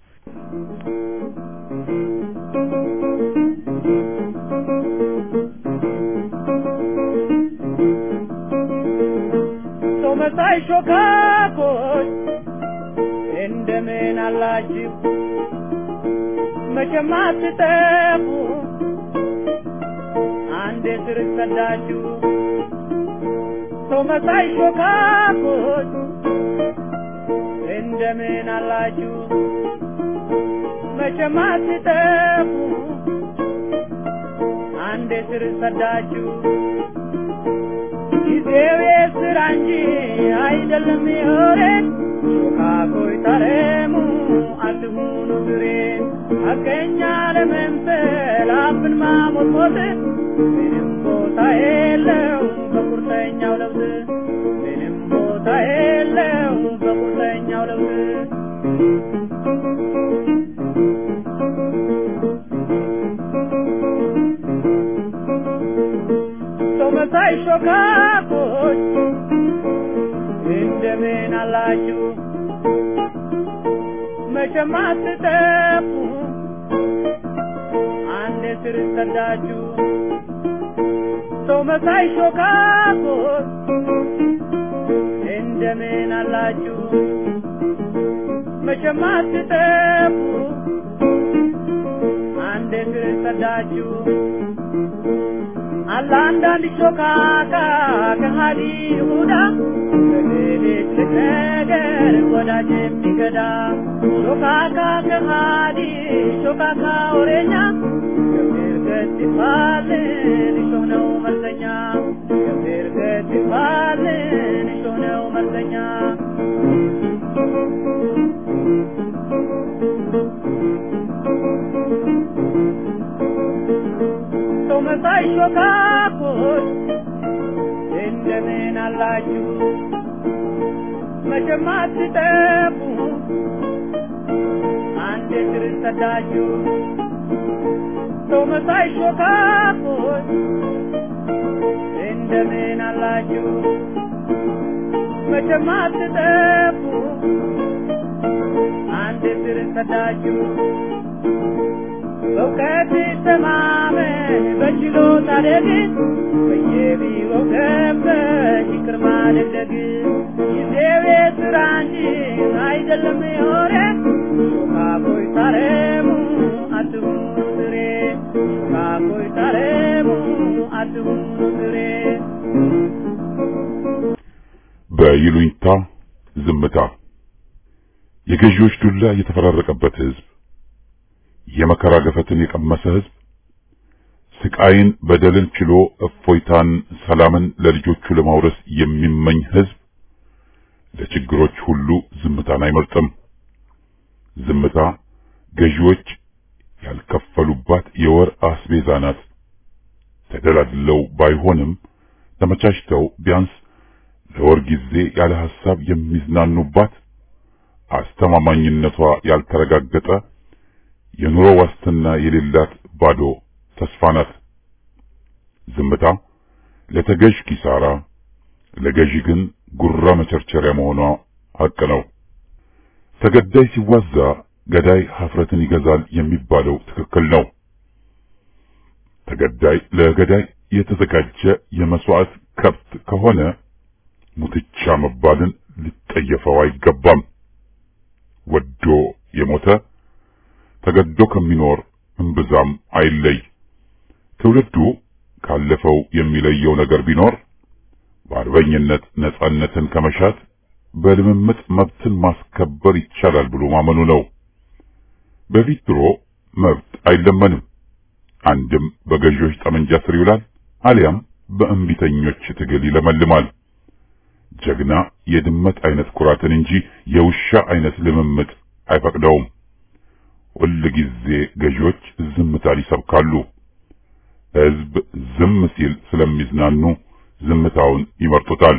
ቶመሳይ ሾካኮች እንደምን አላችሁ? መቼም አትጠፉ አንዴ ስር ሰዳችሁ። ቶመሳይ ሾካኮች እንደምን አላችሁ? መቼም አትጠፉ አንዴ ስር ሰዳችሁ። ጊዜው የሥራ እንጂ አይደለም የወሬን ሾካ ሀቀኛ ለመምሰል አፍን ማሞጥሞጥ ምንም ቦታ የለው በቁርጠኛው ለውጥ ምንም ቦታ የለው በቁርጠኛው ለውጥ ሰው መሳይ ሾካኮች እንደምን አላችሁ መቼም አትጠፉ አንድ ስር ሰዳችሁ ሰው መሳይ ሾካኮች እንደምን አላችሁ መቼም አትጠፉ አንድ ስር ሰዳችሁ አለ አንዳንድ ሾካካ ከሃዲ ይሁዳ በሌሊት ነገር ወዳጅ የሚገዳ ሾካካ ከሃዲ ሾካካ ወሬኛ ገብር ገትፋልን እሾህ ነው መርዘኛ ገብር ገትፋልን እሾህ ነው መርዘኛ ሰው መሳይ ሾካኮች እንደምን አላችሁ መቼም አትጠፉ አንድ ስር ሰዳችሁ ሰው መሳይ ሾካኮች እንደምን አላችሁ መቼም አትጠፉ አንድ ስር ሰዳችሁ በእውቀት ተማመን በችሎታ ደግ በየቢሮው ገብተሽ ይቅር ማደግደግ ጊዜው የሥራ እንጂ አይደለም የወሬ ሾካኮይ ታረሙ አትሁኑ ትሬ ሾካኮይ ታረሙ አትሁኑ ትሬ በይሉኝታ ዝምታ የገዢዎች ዱላ የተፈራረቀበት ህዝብ የመከራ ገፈትን የቀመሰ ህዝብ ስቃይን በደልን ችሎ እፎይታን ሰላምን ለልጆቹ ለማውረስ የሚመኝ ህዝብ ለችግሮች ሁሉ ዝምታን አይመርጥም። ዝምታ ገዢዎች ያልከፈሉባት የወር አስቤዛ ናት። ተደላድለው ባይሆንም ተመቻችተው ቢያንስ ለወር ጊዜ ያለ ሐሳብ የሚዝናኑባት አስተማማኝነቷ ያልተረጋገጠ የኑሮ ዋስትና የሌላት ባዶ ተስፋ ናት። ዝምታ ለተገዥ ኪሳራ ለገዢ ግን ጉራ መቸርቸሪያ መሆኗ ሐቅ ነው። ተገዳይ ሲዋዛ ገዳይ ሀፍረትን ይገዛል የሚባለው ትክክል ነው። ተገዳይ ለገዳይ የተዘጋጀ የመስዋዕት ከብት ከሆነ ሙትቻ መባልን ሊጠየፈው አይገባም። ወዶ የሞተ ተገዶ ከሚኖር እምብዛም አይለይ። ትውልዱ ካለፈው የሚለየው ነገር ቢኖር በአርበኝነት ነጻነትን ከመሻት በልምምጥ መብትን ማስከበር ይቻላል ብሎ ማመኑ ነው። በፊት ድሮ መብት አይለመንም። አንድም በገዢዎች ጠመንጃ ስር ይውላል፣ አሊያም በእምቢተኞች ትግል ይለመልማል። ጀግና የድመት አይነት ኩራትን እንጂ የውሻ አይነት ልምምጥ አይፈቅደውም። ሁል ጊዜ ገዢዎች ዝምታን ይሰብካሉ። ሕዝብ ዝም ሲል ስለሚዝናኑ ዝምታውን ይመርጡታል።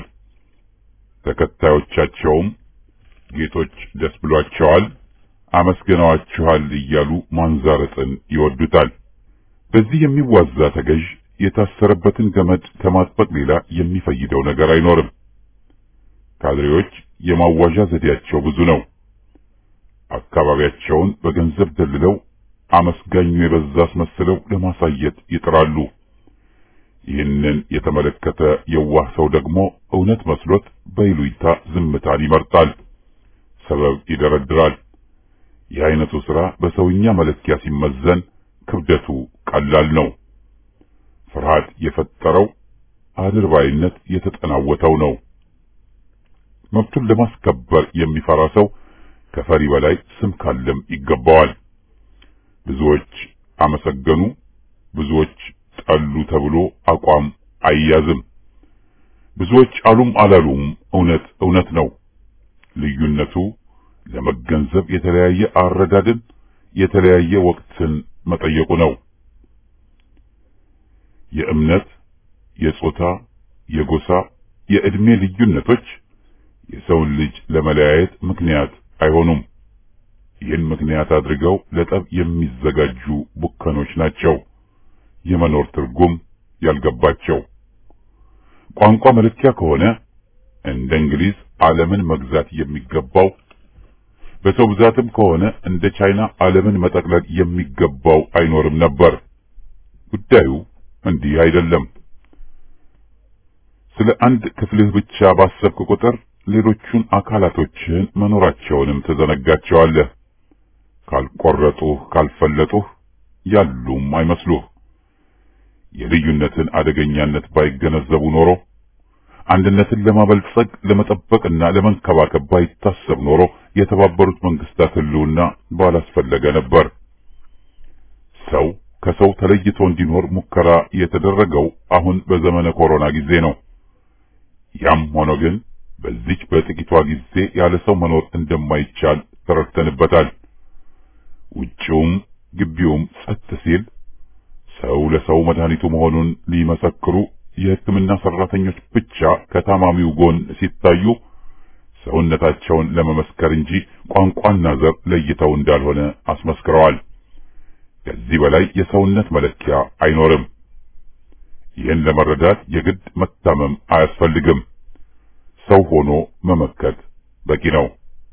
ተከታዮቻቸውም ጌቶች ደስ ብሏቸዋል፣ አመስግነዋቸዋል እያሉ ማንዛረጥን ይወዱታል። በዚህ የሚዋዛ ተገዥ የታሰረበትን ገመድ ከማጥበቅ ሌላ የሚፈይደው ነገር አይኖርም። ካድሬዎች የማዋዣ ዘዴያቸው ብዙ ነው። አካባቢያቸውን በገንዘብ ደልለው አመስጋኙ የበዛ አስመስለው ለማሳየት ይጥራሉ። ይህንን የተመለከተ የዋህ ሰው ደግሞ እውነት መስሎት በይሉኝታ ዝምታን ይመርጣል፣ ሰበብ ይደረድራል። ይህ አይነቱ ሥራ በሰውኛ መለኪያ ሲመዘን ክብደቱ ቀላል ነው። ፍርሃት የፈጠረው አድርባይነት የተጠናወተው ነው። መብቱን ለማስከበር የሚፈራ ሰው ከፈሪ በላይ ስም ካለም ይገባዋል። ብዙዎች አመሰገኑ፣ ብዙዎች ጠሉ ተብሎ አቋም አይያዝም። ብዙዎች አሉም አላሉም እውነት እውነት ነው። ልዩነቱ ለመገንዘብ የተለያየ አረዳድን፣ የተለያየ ወቅትን መጠየቁ ነው። የእምነት፣ የጾታ፣ የጎሳ፣ የዕድሜ ልዩነቶች የሰውን ልጅ ለመለያየት ምክንያት አይሆኑም። ይህን ምክንያት አድርገው ለጠብ የሚዘጋጁ ቡከኖች ናቸው፣ የመኖር ትርጉም ያልገባቸው። ቋንቋ መለኪያ ከሆነ እንደ እንግሊዝ ዓለምን መግዛት የሚገባው፣ በሰው ብዛትም ከሆነ እንደ ቻይና ዓለምን መጠቅለል የሚገባው አይኖርም ነበር። ጉዳዩ እንዲህ አይደለም። ስለ አንድ ክፍልህ ብቻ ባሰብክ ቁጥር ሌሎቹን አካላቶችን መኖራቸውንም ተዘነጋቸዋለህ። ካልቆረጡህ ካልፈለጡህ ያሉም አይመስሉህ። የልዩነትን አደገኛነት ባይገነዘቡ ኖሮ፣ አንድነትን ለማበልጸግ ለመጠበቅና ለመንከባከብ ባይታሰብ ኖሮ የተባበሩት መንግስታት ህልውና ባላስፈለገ ነበር። ሰው ከሰው ተለይቶ እንዲኖር ሙከራ የተደረገው አሁን በዘመነ ኮሮና ጊዜ ነው። ያም ሆኖ ግን በዚች በጥቂቷ ጊዜ ያለ ሰው መኖር እንደማይቻል ተረድተንበታል። ውጪውም ግቢውም ጸጥ ሲል ሰው ለሰው መድኃኒቱ መሆኑን ሊመሰክሩ የሕክምና ሰራተኞች ብቻ ከታማሚው ጎን ሲታዩ ሰውነታቸውን ለመመስከር እንጂ ቋንቋና ዘር ለይተው እንዳልሆነ አስመስክረዋል። ከዚህ በላይ የሰውነት መለኪያ አይኖርም። ይህን ለመረዳት የግድ መታመም አያስፈልግም። ሰው ሆኖ መመከት በቂ ነው።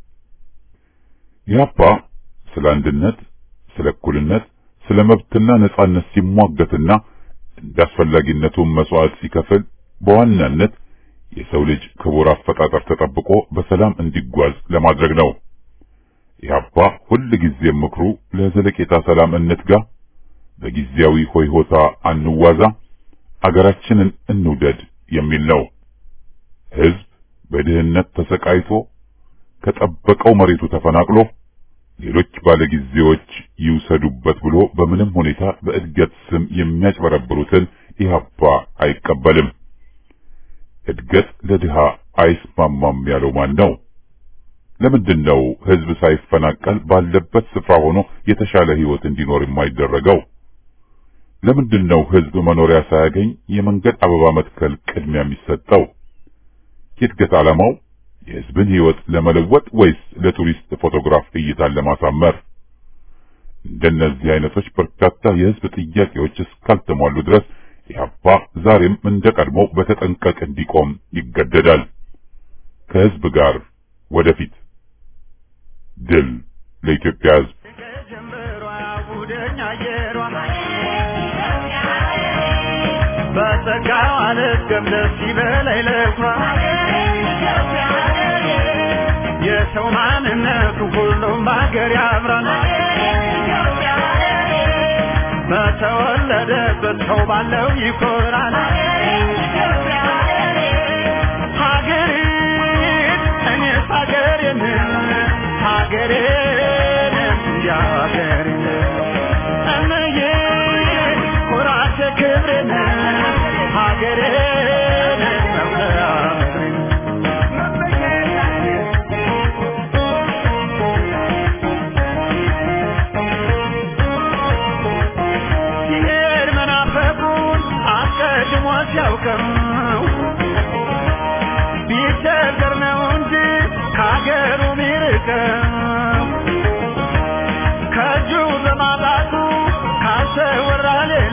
ኢህአፓ ስለ አንድነት፣ ስለ እኩልነት፣ ስለ መብትና ነጻነት ሲሟገትና እንዳስፈላጊነቱ መስዋዕት ሲከፍል በዋናነት የሰው ልጅ ክቡር አፈጣጠር ተጠብቆ በሰላም እንዲጓዝ ለማድረግ ነው። ኢህአፓ ሁል ጊዜ ምክሩ ለዘለቄታ ሰላም እንትጋ፣ በጊዜያዊ ሆይሆታ አንዋዛ፣ አገራችንን እንውደድ የሚል ነው። ህዝብ በድህነት ተሰቃይቶ ከጠበቀው መሬቱ ተፈናቅሎ ሌሎች ባለጊዜዎች ይውሰዱበት ብሎ በምንም ሁኔታ በእድገት ስም የሚያጭበረብሩትን ኢህአፓ አይቀበልም። እድገት ለድሃ አይስማማም ያለው ማን ነው? ለምንድን ነው ህዝብ ሳይፈናቀል ባለበት ስፍራ ሆኖ የተሻለ ህይወት እንዲኖር የማይደረገው? ለምንድን ነው ህዝብ መኖሪያ ሳያገኝ የመንገድ አበባ መትከል ቅድሚያ የሚሰጠው? የእድገት ዓላማው የህዝብን ህይወት ለመለወጥ ወይስ ለቱሪስት ፎቶግራፍ እይታን ለማሳመር? እንደነዚህ አይነቶች በርካታ የህዝብ ጥያቄዎች እስካልተሟሉ ድረስ ኢህአፓ ዛሬም እንደቀድሞው በተጠንቀቅ እንዲቆም ይገደዳል። ከህዝብ ጋር ወደፊት። ድል ለኢትዮጵያ ህዝብ! በጸጋው አልገም ደስ ይበለኝ ለኳ የሰው ማንነቱ ሁሉም በአገር ያምራል። በተወለደበት ሰው ባለው ይኮራል። ሀገሬን እኔስ ሀገሬን ሀገሬን እንዲያ ሀገሬን እመዬ ኩራቴ ክብሬን ሀገሬን መውለያመሬን ሲሄድ መናፈቁን አስቀድሞ ሲያውቅም ቢቸገር ነው እንጂ ከሀገሩ ሚርቅም ከእጁ በማጣቱ ካሰወራ ሌላ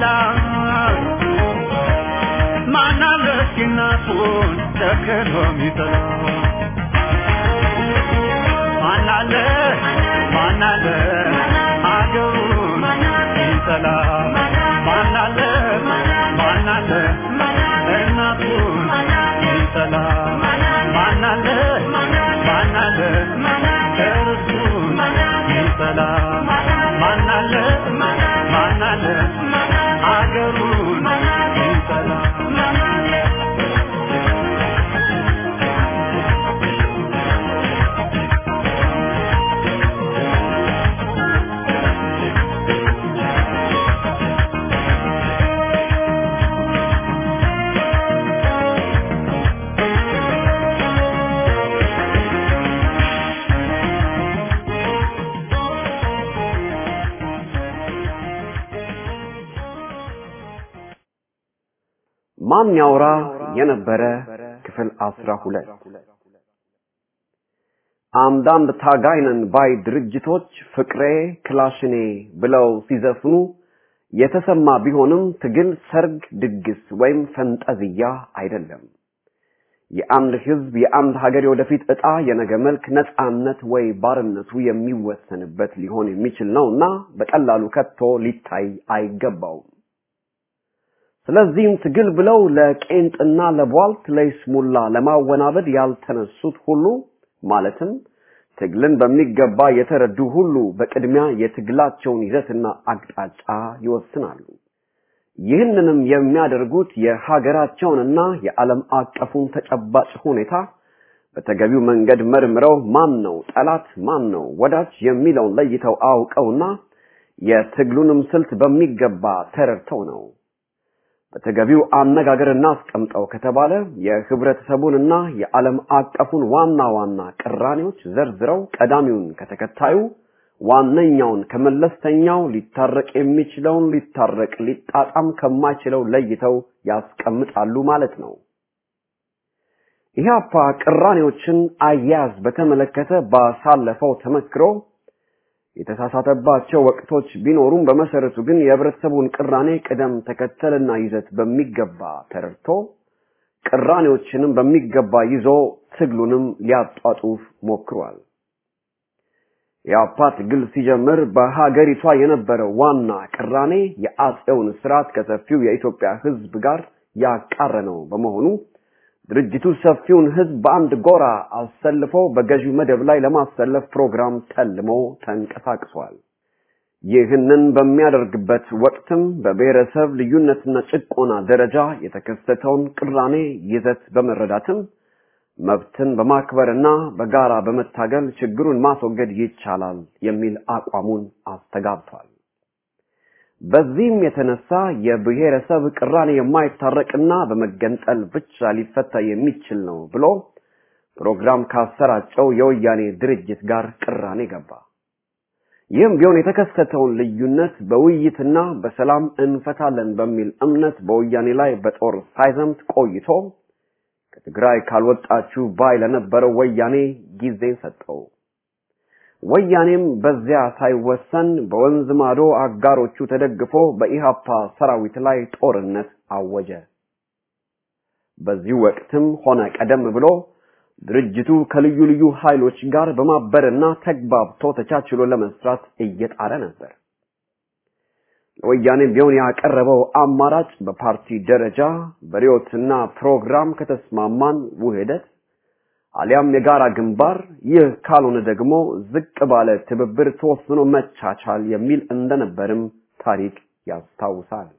ማናለ እስኪ እናቱን ጨክኖ ሚጥላ ማናለ ማናለ አገሩን ሚጠላ ማናለ ማናለ እናቱን ሚጠላ ማናለ ማናለ እርሱን ሚጠላ ማናለ ማናለ አገሩን ሚጠላ ማን ያውራ የነበረ ክፍል አስራ ሁለት አንዳንድ ታጋይነን ባይ ድርጅቶች ፍቅሬ ክላሽኔ ብለው ሲዘፍኑ የተሰማ ቢሆንም ትግል ሰርግ ድግስ ወይም ፈንጠዝያ አይደለም። የአንድ ህዝብ የአንድ ሀገር ወደፊት ዕጣ የነገ መልክ ነፃነት ወይ ባርነቱ የሚወሰንበት ሊሆን የሚችል ነውና በቀላሉ ከቶ ሊታይ አይገባውም። ስለዚህም ትግል ብለው ለቄንጥና ለቧልት ለይስሙላ ለማወናበድ ያልተነሱት ሁሉ ማለትም ትግልን በሚገባ የተረዱ ሁሉ በቅድሚያ የትግላቸውን ይዘትና አቅጣጫ ይወስናሉ። ይህንንም የሚያደርጉት የሀገራቸውንና የዓለም አቀፉን ተጨባጭ ሁኔታ በተገቢው መንገድ መርምረው ማን ነው ጠላት ማን ነው ወዳጅ የሚለውን ለይተው አውቀውና የትግሉንም ስልት በሚገባ ተረድተው ነው። በተገቢው አነጋገርና አስቀምጠው ከተባለ የህብረተሰቡንና የዓለም አቀፉን ዋና ዋና ቅራኔዎች ዘርዝረው ቀዳሚውን ከተከታዩ ዋነኛውን ከመለስተኛው ሊታረቅ የሚችለውን ሊታረቅ ሊጣጣም ከማይችለው ለይተው ያስቀምጣሉ ማለት ነው። ኢህአፓ ቅራኔዎችን አያያዝ በተመለከተ ባሳለፈው ተመክሮ የተሳሳተባቸው ወቅቶች ቢኖሩም በመሰረቱ ግን የህብረተሰቡን ቅራኔ ቅደም ተከተልና ይዘት በሚገባ ተረድቶ ቅራኔዎችንም በሚገባ ይዞ ትግሉንም ሊያጧጡፍ ሞክሯል። ኢህአፓ ትግል ሲጀምር በሀገሪቷ የነበረው ዋና ቅራኔ የአጼውን ስርዓት ከሰፊው የኢትዮጵያ ህዝብ ጋር ያቃረነው በመሆኑ ድርጅቱ ሰፊውን ህዝብ በአንድ ጎራ አሰልፎ በገዢው መደብ ላይ ለማሰለፍ ፕሮግራም ተልሞ ተንቀሳቅሷል። ይህንን በሚያደርግበት ወቅትም በብሔረሰብ ልዩነትና ጭቆና ደረጃ የተከሰተውን ቅራኔ ይዘት በመረዳትም መብትን በማክበርና በጋራ በመታገል ችግሩን ማስወገድ ይቻላል የሚል አቋሙን አስተጋብቷል። በዚህም የተነሳ የብሔረሰብ ቅራኔ የማይታረቅና በመገንጠል ብቻ ሊፈታ የሚችል ነው ብሎ ፕሮግራም ካሰራጨው የወያኔ ድርጅት ጋር ቅራኔ ገባ። ይህም ቢሆን የተከሰተውን ልዩነት በውይይትና በሰላም እንፈታለን በሚል እምነት በወያኔ ላይ በጦር ሳይዘምት ቆይቶ ከትግራይ ካልወጣችሁ ባይ ለነበረው ወያኔ ጊዜ ሰጠው። ወያኔም በዚያ ሳይወሰን በወንዝ ማዶ አጋሮቹ ተደግፎ በኢሃፓ ሰራዊት ላይ ጦርነት አወጀ። በዚህ ወቅትም ሆነ ቀደም ብሎ ድርጅቱ ከልዩ ልዩ ኃይሎች ጋር በማበርና ተግባብቶ ተቻችሎ ለመስራት እየጣረ ነበር። ወያኔ ቢሆን ያቀረበው አማራጭ በፓርቲ ደረጃ በሪዮትና ፕሮግራም ከተስማማን ውህደት አሊያም የጋራ ግንባር ይህ ካልሆነ ደግሞ ዝቅ ባለ ትብብር ተወስኖ መቻቻል የሚል እንደነበርም ታሪክ ያስታውሳል።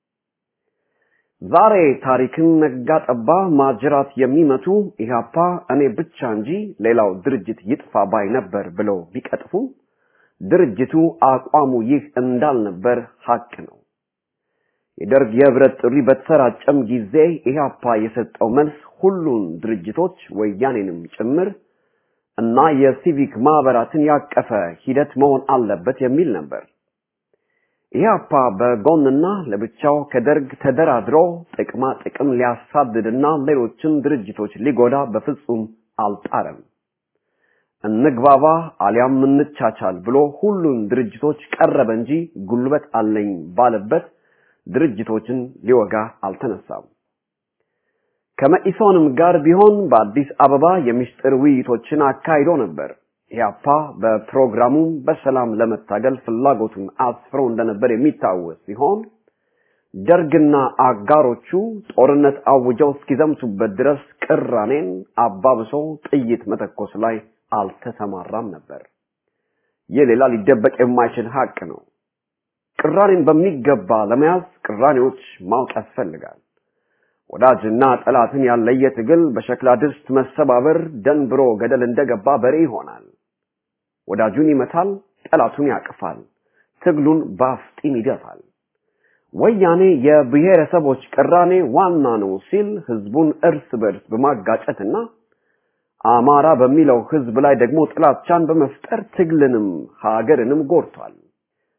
ዛሬ ታሪክን ነጋጠባ ማጅራት የሚመቱ ኢህአፓ እኔ ብቻ እንጂ ሌላው ድርጅት ይጥፋ ባይ ነበር ብለው ቢቀጥፉ ድርጅቱ አቋሙ ይህ እንዳልነበር ሐቅ ነው። የደርግ የህብረት ጥሪ በተሰራጨም ጊዜ ኢህአፓ የሰጠው መልስ ሁሉን ድርጅቶች ወያኔንም ጭምር እና የሲቪክ ማህበራትን ያቀፈ ሂደት መሆን አለበት የሚል ነበር። ኢህአፓ በጎንና ለብቻው ከደርግ ተደራድሮ ጥቅማ ጥቅም ሊያሳድድና ሌሎችን ድርጅቶች ሊጎዳ በፍጹም አልጣረም። እንግባባ አሊያም እንቻቻል ብሎ ሁሉን ድርጅቶች ቀረበ እንጂ ጉልበት አለኝ ባለበት ድርጅቶችን ሊወጋ አልተነሳም። ከመኢሶንም ጋር ቢሆን በአዲስ አበባ የምስጢር ውይይቶችን አካሂዶ ነበር። ኢህአፓ በፕሮግራሙ በሰላም ለመታገል ፍላጎቱን አስፍሮ እንደነበር የሚታወስ ሲሆን ደርግና አጋሮቹ ጦርነት አውጀው እስኪዘምቱበት ድረስ ቅራኔን አባብሶ ጥይት መተኮስ ላይ አልተሰማራም ነበር። የሌላ ሊደበቅ የማይችል ሐቅ ነው። ቅራኔን በሚገባ ለመያዝ ቅራኔዎች ማወቅ ያስፈልጋል። ወዳጅና ጠላትን ያለየ ትግል በሸክላ ድስት መሰባበር ደንብሮ ገደል እንደገባ በሬ ይሆናል። ወዳጁን ይመታል፣ ጠላቱን ያቅፋል፣ ትግሉን ባፍጢም ይደፋል። ወያኔ የብሔረሰቦች ቅራኔ ዋና ነው ሲል ህዝቡን እርስ በርስ በማጋጨትና አማራ በሚለው ህዝብ ላይ ደግሞ ጥላቻን በመፍጠር ትግልንም ሀገርንም ጎርቷል።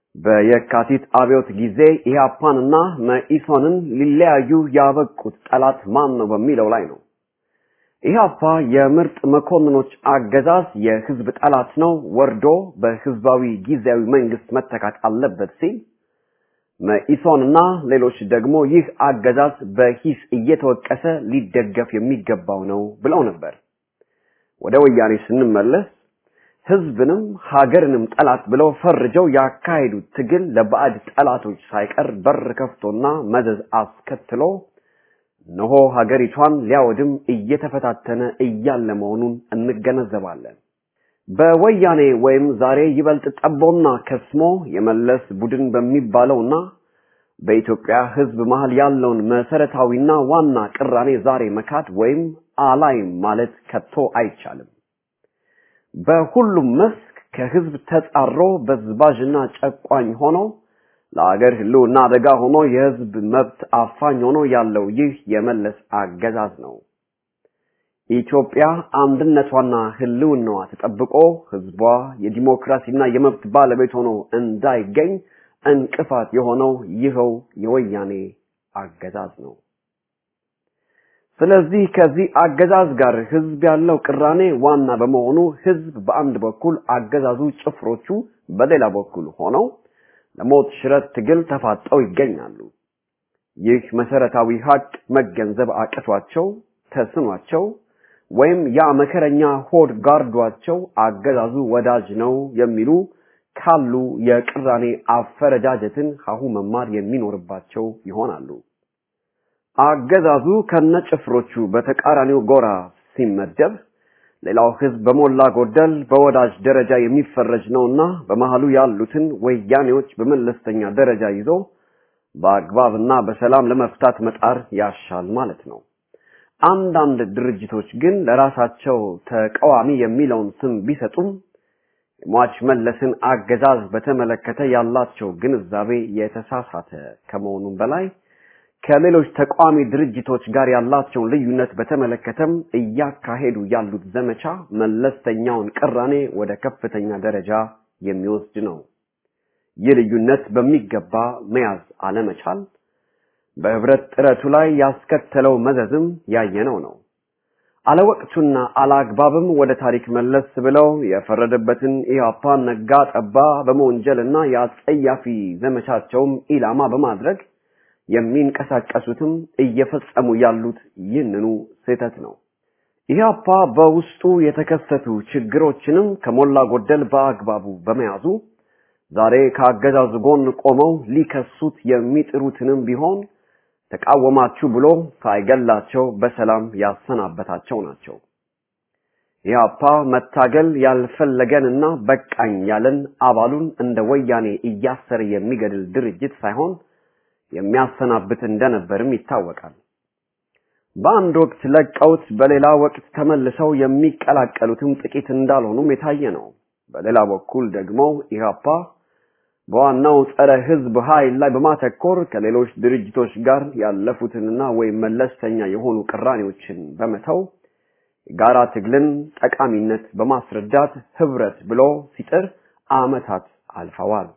በየካቲት አብዮት ጊዜ ኢህአፓንና መኢሶንን ሊለያዩ ያበቁት ጠላት ማን ነው በሚለው ላይ ነው። ኢህአፓ የምርጥ መኮንኖች አገዛዝ የህዝብ ጠላት ነው፣ ወርዶ በህዝባዊ ጊዜያዊ መንግስት መተካት አለበት ሲል፣ መኢሶንና ሌሎች ደግሞ ይህ አገዛዝ በሂስ እየተወቀሰ ሊደገፍ የሚገባው ነው ብለው ነበር። ወደ ወያኔ ስንመለስ ህዝብንም ሀገርንም ጠላት ብለው ፈርጀው ያካሄዱት ትግል ለባዕድ ጠላቶች ሳይቀር በር ከፍቶና መዘዝ አስከትሎ ነሆ ሀገሪቷን ሊያወድም እየተፈታተነ እያለ መሆኑን እንገነዘባለን። በወያኔ ወይም ዛሬ ይበልጥ ጠቦና ከስሞ የመለስ ቡድን በሚባለውና በኢትዮጵያ ህዝብ መሃል ያለውን መሰረታዊና ዋና ቅራኔ ዛሬ መካድ ወይም አላይ ማለት ከቶ አይቻልም። በሁሉም መስክ ከህዝብ ተጻሮ በዝባዥና ጨቋኝ ሆኖ ለአገር ህልውና አደጋ ሆኖ የህዝብ መብት አፋኝ ሆኖ ያለው ይህ የመለስ አገዛዝ ነው። ኢትዮጵያ አንድነቷና ህልውናዋ ተጠብቆ ህዝቧ የዲሞክራሲና የመብት ባለቤት ሆኖ እንዳይገኝ እንቅፋት የሆነው ይኸው የወያኔ አገዛዝ ነው። ስለዚህ ከዚህ አገዛዝ ጋር ህዝብ ያለው ቅራኔ ዋና በመሆኑ ህዝብ በአንድ በኩል አገዛዙ ጭፍሮቹ በሌላ በኩል ሆነው ለሞት ሽረት ትግል ተፋጠው ይገኛሉ። ይህ መሰረታዊ ሀቅ መገንዘብ አቅቷቸው ተስኗቸው ወይም ያ መከረኛ ሆድ ጋርዷቸው አገዛዙ ወዳጅ ነው የሚሉ ካሉ የቅራኔ አፈረጃጀትን ሀሁ መማር የሚኖርባቸው ይሆናሉ። አገዛዙ ከነጭፍሮቹ በተቃራኒው ጎራ ሲመደብ ሌላው ህዝብ በሞላ ጎደል በወዳጅ ደረጃ የሚፈረጅ ነውና በመሃሉ ያሉትን ወያኔዎች በመለስተኛ ደረጃ ይዞ በአግባብና በሰላም ለመፍታት መጣር ያሻል ማለት ነው። አንዳንድ ድርጅቶች ግን ለራሳቸው ተቃዋሚ የሚለውን ስም ቢሰጡም ሟች መለስን አገዛዝ በተመለከተ ያላቸው ግንዛቤ የተሳሳተ ከመሆኑም በላይ ከሌሎች ተቃዋሚ ድርጅቶች ጋር ያላቸው ልዩነት በተመለከተም እያካሄዱ ያሉት ዘመቻ መለስተኛውን ቅራኔ ወደ ከፍተኛ ደረጃ የሚወስድ ነው። ይህ ልዩነት በሚገባ መያዝ አለመቻል በህብረት ጥረቱ ላይ ያስከተለው መዘዝም ያየነው ነው። አለወቅቱና አላግባብም ወደ ታሪክ መለስ ብለው የፈረደበትን ኢህአፓን ነጋ ጠባ በመወንጀልና ያጸያፊ ዘመቻቸውም ኢላማ በማድረግ የሚንቀሳቀሱትም እየፈጸሙ ያሉት ይህንኑ ስህተት ነው። ኢህአፓ በውስጡ የተከሰቱ ችግሮችንም ከሞላ ጎደል በአግባቡ በመያዙ ዛሬ ከአገዛዙ ጎን ቆመው ሊከሱት የሚጥሩትንም ቢሆን ተቃወማችሁ ብሎ ሳይገላቸው በሰላም ያሰናበታቸው ናቸው። ኢህአፓ መታገል ያልፈለገንና በቃኝ ያለን አባሉን እንደ ወያኔ እያሰረ የሚገድል ድርጅት ሳይሆን የሚያሰናብት እንደነበርም ይታወቃል። በአንድ ወቅት ለቀውት በሌላ ወቅት ተመልሰው የሚቀላቀሉትም ጥቂት እንዳልሆኑም የታየ ነው። በሌላ በኩል ደግሞ ኢህአፓ በዋናው ጸረ ህዝብ ኃይል ላይ በማተኮር ከሌሎች ድርጅቶች ጋር ያለፉትንና ወይም መለስተኛ የሆኑ ቅራኔዎችን በመተው የጋራ ትግልን ጠቃሚነት በማስረዳት ህብረት ብሎ ሲጥር ዓመታት አልፈዋል።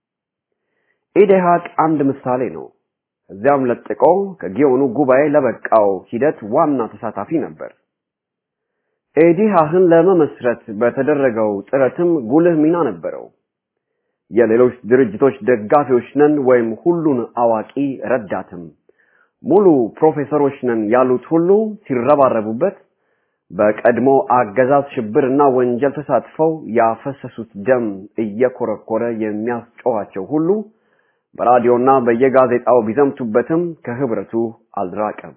ኢዴሃቅ አንድ ምሳሌ ነው። እዚያም ለጥቆ ከጊዮኑ ጉባኤ ለበቃው ሂደት ዋና ተሳታፊ ነበር። ኢዴሃህን ለመመስረት በተደረገው ጥረትም ጉልህ ሚና ነበረው። የሌሎች ድርጅቶች ደጋፊዎች ነን ወይም ሁሉን አዋቂ ረዳትም ሙሉ ፕሮፌሰሮች ነን ያሉት ሁሉ ሲረባረቡበት በቀድሞ አገዛዝ ሽብርና ወንጀል ተሳትፈው ያፈሰሱት ደም እየኮረኮረ የሚያስጨዋቸው ሁሉ በራዲዮና በየጋዜጣው ቢዘምቱበትም ከህብረቱ አልራቀም።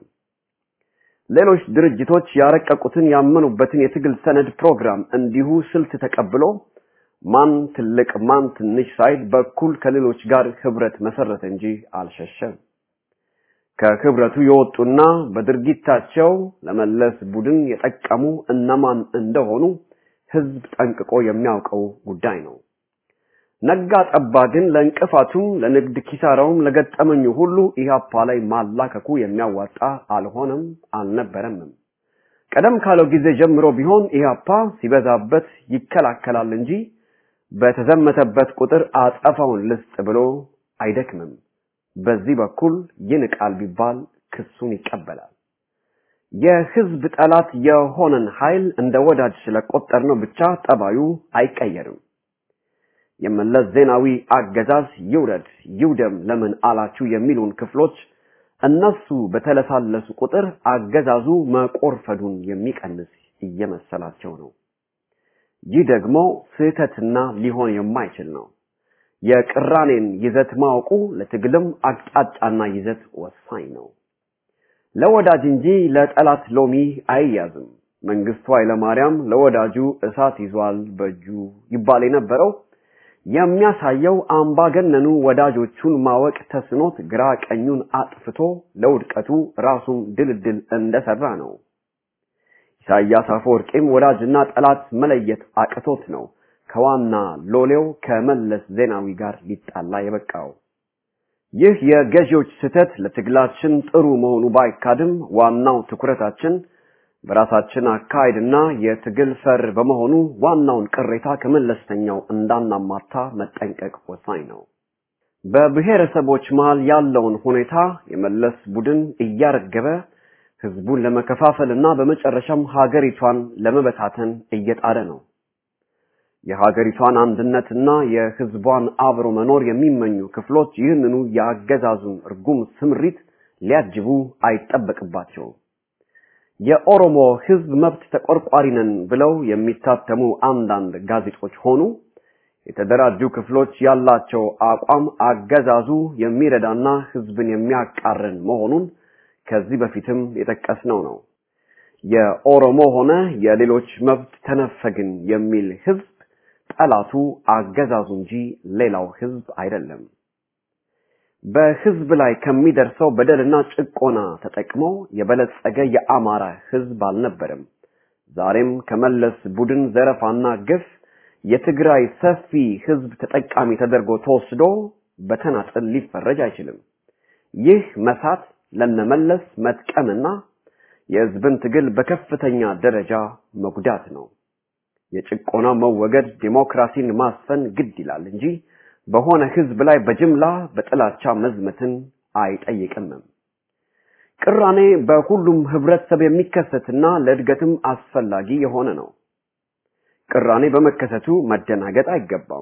ሌሎች ድርጅቶች ያረቀቁትን ያመኑበትን የትግል ሰነድ ፕሮግራም እንዲሁ ስልት ተቀብሎ ማን ትልቅ ማን ትንሽ ሳይል በኩል ከሌሎች ጋር ህብረት መሰረት እንጂ አልሸሸም። ከህብረቱ የወጡና በድርጊታቸው ለመለስ ቡድን የጠቀሙ እነማን እንደሆኑ ህዝብ ጠንቅቆ የሚያውቀው ጉዳይ ነው። ነጋ ጠባ ግን ለእንቅፋቱም ለንግድ ኪሳራውም ለገጠመኙ ሁሉ ኢህአፓ ላይ ማላከኩ የሚያዋጣ አልሆነም አልነበረም። ቀደም ካለው ጊዜ ጀምሮ ቢሆን ኢህአፓ ሲበዛበት ይከላከላል እንጂ በተዘመተበት ቁጥር አጸፋውን ልስጥ ብሎ አይደክምም። በዚህ በኩል ይንቃል ቢባል ክሱን ይቀበላል። የህዝብ ጠላት የሆነን ኃይል እንደ ወዳጅ ስለቆጠርነው ብቻ ጠባዩ አይቀየርም። የመለስ ዜናዊ አገዛዝ ይውረድ ይውደም ለምን አላችሁ የሚሉን ክፍሎች እነሱ በተለሳለሱ ቁጥር አገዛዙ መቆርፈዱን የሚቀንስ እየመሰላቸው ነው። ይህ ደግሞ ስህተትና ሊሆን የማይችል ነው። የቅራኔን ይዘት ማወቁ ለትግልም አቅጣጫና ይዘት ወሳኝ ነው። ለወዳጅ እንጂ ለጠላት ሎሚ አይያዝም። መንግስቱ ኃይለማርያም ለወዳጁ እሳት ይዟል በእጁ ይባል የነበረው የሚያሳየው አምባገነኑ ወዳጆቹን ማወቅ ተስኖት ግራ ቀኙን አጥፍቶ ለውድቀቱ ራሱን ድልድል እንደሰራ ነው። ኢሳያስ አፈወርቂም ወዳጅና ጠላት መለየት አቅቶት ነው ከዋና ሎሌው ከመለስ ዜናዊ ጋር ሊጣላ የበቃው። ይህ የገዢዎች ስህተት ለትግላችን ጥሩ መሆኑ ባይካድም ዋናው ትኩረታችን በራሳችን አካሄድና የትግል ፈር በመሆኑ ዋናውን ቅሬታ ከመለስተኛው እንዳናማታ መጠንቀቅ ወሳኝ ነው። በብሔረሰቦች መሃል ያለውን ሁኔታ የመለስ ቡድን እያረገበ ህዝቡን ለመከፋፈልና በመጨረሻም ሀገሪቷን ለመበታተን እየጣረ ነው። የሀገሪቷን አንድነትና የህዝቧን አብሮ መኖር የሚመኙ ክፍሎች ይህንኑ ያገዛዙን እርጉም ስምሪት ሊያጅቡ አይጠበቅባቸውም። የኦሮሞ ህዝብ መብት ተቆርቋሪ ነን ብለው የሚታተሙ አንዳንድ ጋዜጦች ሆኑ የተደራጁ ክፍሎች ያላቸው አቋም አገዛዙ የሚረዳና ህዝብን የሚያቃረን መሆኑን ከዚህ በፊትም የጠቀስነው ነው። የኦሮሞ ሆነ የሌሎች መብት ተነፈግን የሚል ህዝብ ጠላቱ አገዛዙ እንጂ ሌላው ህዝብ አይደለም። በህዝብ ላይ ከሚደርሰው በደልና ጭቆና ተጠቅሞ የበለጸገ የአማራ ህዝብ አልነበረም። ዛሬም ከመለስ ቡድን ዘረፋና ግፍ የትግራይ ሰፊ ህዝብ ተጠቃሚ ተደርጎ ተወስዶ በተናጠል ሊፈረጅ አይችልም። ይህ መሳት ለነመለስ መጥቀምና የህዝብን ትግል በከፍተኛ ደረጃ መጉዳት ነው። የጭቆና መወገድ ዲሞክራሲን ማስፈን ግድ ይላል እንጂ በሆነ ህዝብ ላይ በጅምላ በጥላቻ መዝመትን አይጠይቅም። ቅራኔ በሁሉም ህብረተሰብ የሚከሰትና ለእድገትም አስፈላጊ የሆነ ነው። ቅራኔ በመከሰቱ መደናገጥ አይገባም።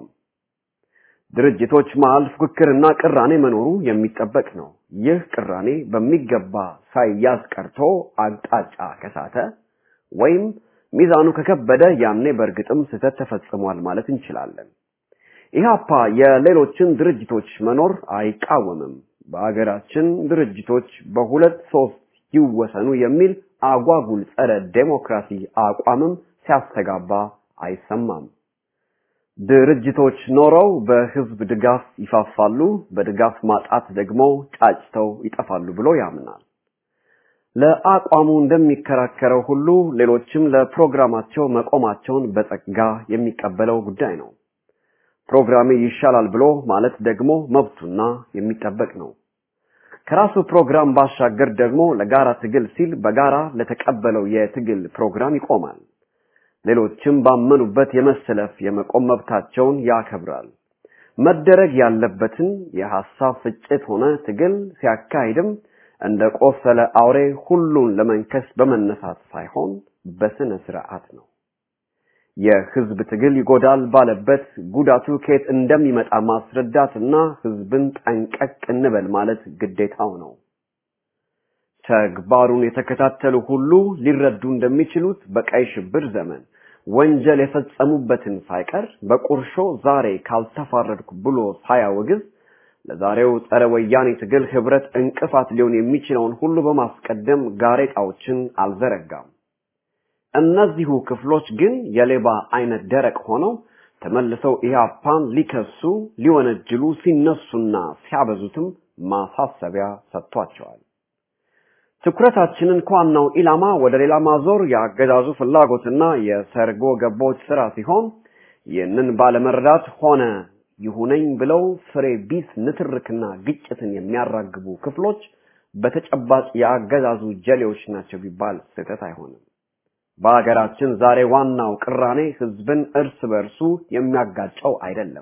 ድርጅቶች መሃል ፉክክርና ቅራኔ መኖሩ የሚጠበቅ ነው። ይህ ቅራኔ በሚገባ ሳይያዝ ቀርቶ አቅጣጫ ከሳተ ወይም ሚዛኑ ከከበደ ያኔ በእርግጥም ስህተት ተፈጽሟል ማለት እንችላለን። ኢህአፓ የሌሎችን ድርጅቶች መኖር አይቃወምም። በአገራችን ድርጅቶች በሁለት ሶስት ይወሰኑ የሚል አጓጉል ጸረ ዴሞክራሲ አቋምም ሲያስተጋባ አይሰማም። ድርጅቶች ኖረው በህዝብ ድጋፍ ይፋፋሉ፣ በድጋፍ ማጣት ደግሞ ጫጭተው ይጠፋሉ ብሎ ያምናል። ለአቋሙ እንደሚከራከረው ሁሉ ሌሎችም ለፕሮግራማቸው መቆማቸውን በጸጋ የሚቀበለው ጉዳይ ነው። ፕሮግራሜ ይሻላል ብሎ ማለት ደግሞ መብቱና የሚጠበቅ ነው። ከራሱ ፕሮግራም ባሻገር ደግሞ ለጋራ ትግል ሲል በጋራ ለተቀበለው የትግል ፕሮግራም ይቆማል። ሌሎችም ባመኑበት የመሰለፍ የመቆም መብታቸውን ያከብራል። መደረግ ያለበትን የሐሳብ ፍጭት ሆነ ትግል ሲያካሂድም እንደ ቆሰለ አውሬ ሁሉን ለመንከስ በመነሳት ሳይሆን በስነ ስርዓት ነው። የህዝብ ትግል ይጎዳል ባለበት ጉዳቱ ከየት እንደሚመጣ ማስረዳትና ህዝብን ጠንቀቅ እንበል ማለት ግዴታው ነው። ተግባሩን የተከታተሉ ሁሉ ሊረዱ እንደሚችሉት በቀይ ሽብር ዘመን ወንጀል የፈጸሙበትን ሳይቀር በቁርሾ ዛሬ ካልተፋረድኩ ብሎ ሳያወግዝ ለዛሬው ጸረ ወያኔ ትግል ህብረት እንቅፋት ሊሆን የሚችለውን ሁሉ በማስቀደም ጋሬጣዎችን አልዘረጋም። እነዚሁ ክፍሎች ግን የሌባ አይነት ደረቅ ሆነው ተመልሰው ኢህአፓን ሊከሱ ሊወነጅሉ ሲነሱና ሲያበዙትም ማሳሰቢያ ሰጥቷቸዋል። ትኩረታችንን ከዋናው ኢላማ ወደ ሌላ ማዞር ያገዛዙ ፍላጎትና የሰርጎ ገቦች ስራ ሲሆን ይህንን ባለመረዳት ሆነ ይሁነኝ ብለው ፍሬ ቢስ ንትርክና ግጭትን የሚያራግቡ ክፍሎች በተጨባጭ ያገዛዙ ጀሌዎች ናቸው ቢባል ስህተት አይሆንም። በአገራችን ዛሬ ዋናው ቅራኔ ህዝብን እርስ በርሱ የሚያጋጨው አይደለም።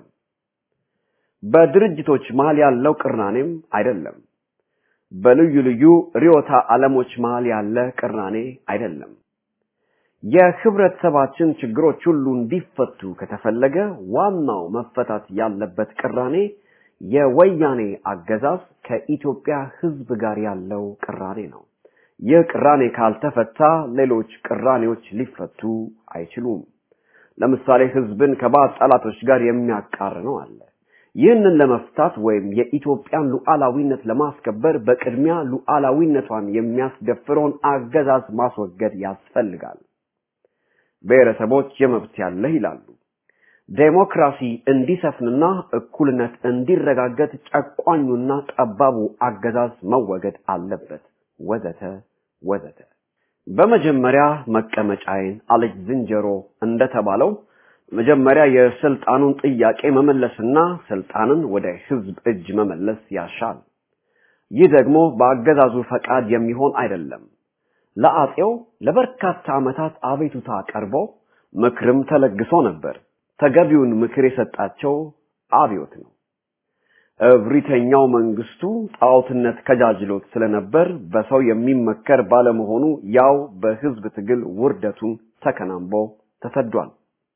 በድርጅቶች መሃል ያለው ቅራኔም አይደለም። በልዩ ልዩ ሪዮታ ዓለሞች መሃል ያለ ቅራኔ አይደለም። የህብረተሰባችን ችግሮች ሁሉ እንዲፈቱ ከተፈለገ ዋናው መፈታት ያለበት ቅራኔ የወያኔ አገዛዝ ከኢትዮጵያ ህዝብ ጋር ያለው ቅራኔ ነው። ይህ ቅራኔ ካልተፈታ ሌሎች ቅራኔዎች ሊፈቱ አይችሉም። ለምሳሌ ህዝብን ከባዕድ ጠላቶች ጋር የሚያቃርነው አለ። ይህንን ለመፍታት ወይም የኢትዮጵያን ሉዓላዊነት ለማስከበር በቅድሚያ ሉዓላዊነቷን የሚያስደፍረውን አገዛዝ ማስወገድ ያስፈልጋል። ብሔረሰቦች የመብት ያለህ ይላሉ። ዴሞክራሲ እንዲሰፍንና እኩልነት እንዲረጋገጥ ጨቋኙና ጠባቡ አገዛዝ መወገድ አለበት ወዘተ ወዘተ። በመጀመሪያ መቀመጫዬን አለች ዝንጀሮ እንደተባለው መጀመሪያ የስልጣኑን ጥያቄ መመለስና ስልጣንን ወደ ህዝብ እጅ መመለስ ያሻል። ይህ ደግሞ በአገዛዙ ፈቃድ የሚሆን አይደለም። ለአጤው ለበርካታ ዓመታት አቤቱታ ቀርቦ ምክርም ተለግሶ ነበር። ተገቢውን ምክር የሰጣቸው አብዮት ነው። እብሪተኛው መንግስቱ ጣዖትነት ከጃጅሎት ስለነበር በሰው የሚመከር ባለመሆኑ ያው በህዝብ ትግል ውርደቱን ተከናንቦ ተሰዷል።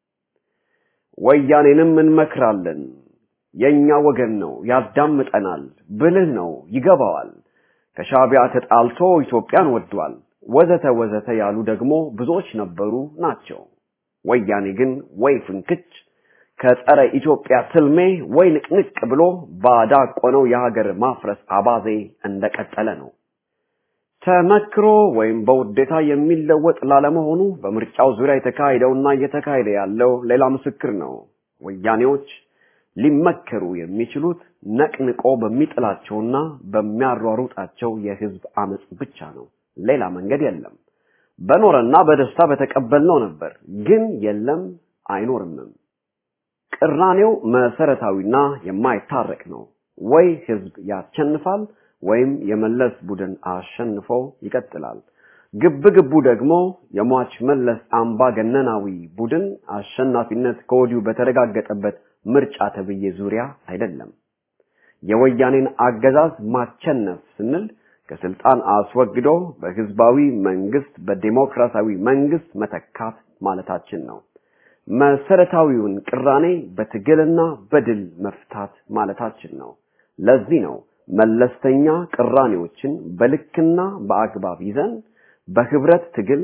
ወያኔንም እንመክራለን፣ የኛ ወገን ነው፣ ያዳምጠናል፣ ብልህ ነው፣ ይገባዋል፣ ከሻዕቢያ ተጣልቶ ኢትዮጵያን ወዷል ወዘተ ወዘተ ያሉ ደግሞ ብዙዎች ነበሩ ናቸው። ወያኔ ግን ወይ ፍንክች ከጸረ ኢትዮጵያ ትልሜ ወይ ንቅንቅ ብሎ ባዳ ቆነው የሀገር ማፍረስ አባዜ እንደቀጠለ ነው። ተመክሮ ወይም በውዴታ የሚለወጥ ላለመሆኑ በምርጫው ዙሪያ የተካሄደውና እየተካሄደ ያለው ሌላ ምስክር ነው። ወያኔዎች ሊመከሩ የሚችሉት ነቅንቆ በሚጥላቸውና በሚያሯሩጣቸው የህዝብ አመጽ ብቻ ነው። ሌላ መንገድ የለም። በኖረና በደስታ በተቀበልነው ነበር፣ ግን የለም አይኖርምም። ቅራኔው መሰረታዊና የማይታረቅ ነው። ወይ ህዝብ ያሸንፋል ወይም የመለስ ቡድን አሸንፎ ይቀጥላል። ግብ ግቡ ደግሞ የሟች መለስ አምባገነናዊ ቡድን አሸናፊነት ከወዲሁ በተረጋገጠበት ምርጫ ተብዬ ዙሪያ አይደለም። የወያኔን አገዛዝ ማቸነፍ ስንል ከስልጣን አስወግዶ በህዝባዊ መንግስት በዲሞክራሲያዊ መንግስት መተካት ማለታችን ነው። መሰረታዊውን ቅራኔ በትግልና በድል መፍታት ማለታችን ነው። ለዚህ ነው መለስተኛ ቅራኔዎችን በልክና በአግባብ ይዘን በህብረት ትግል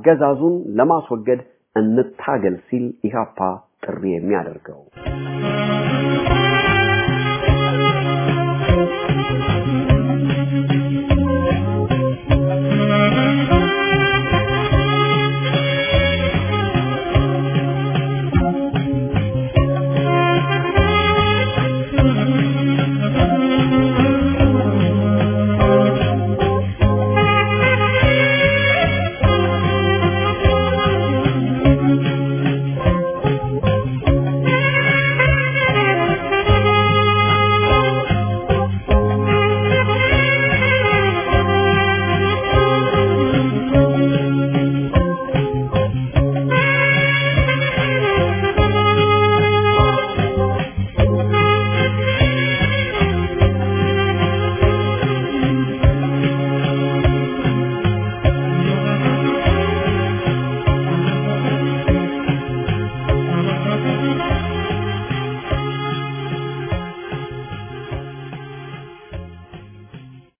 አገዛዙን ለማስወገድ እንታገል ሲል ኢህአፓ ጥሪ የሚያደርገው።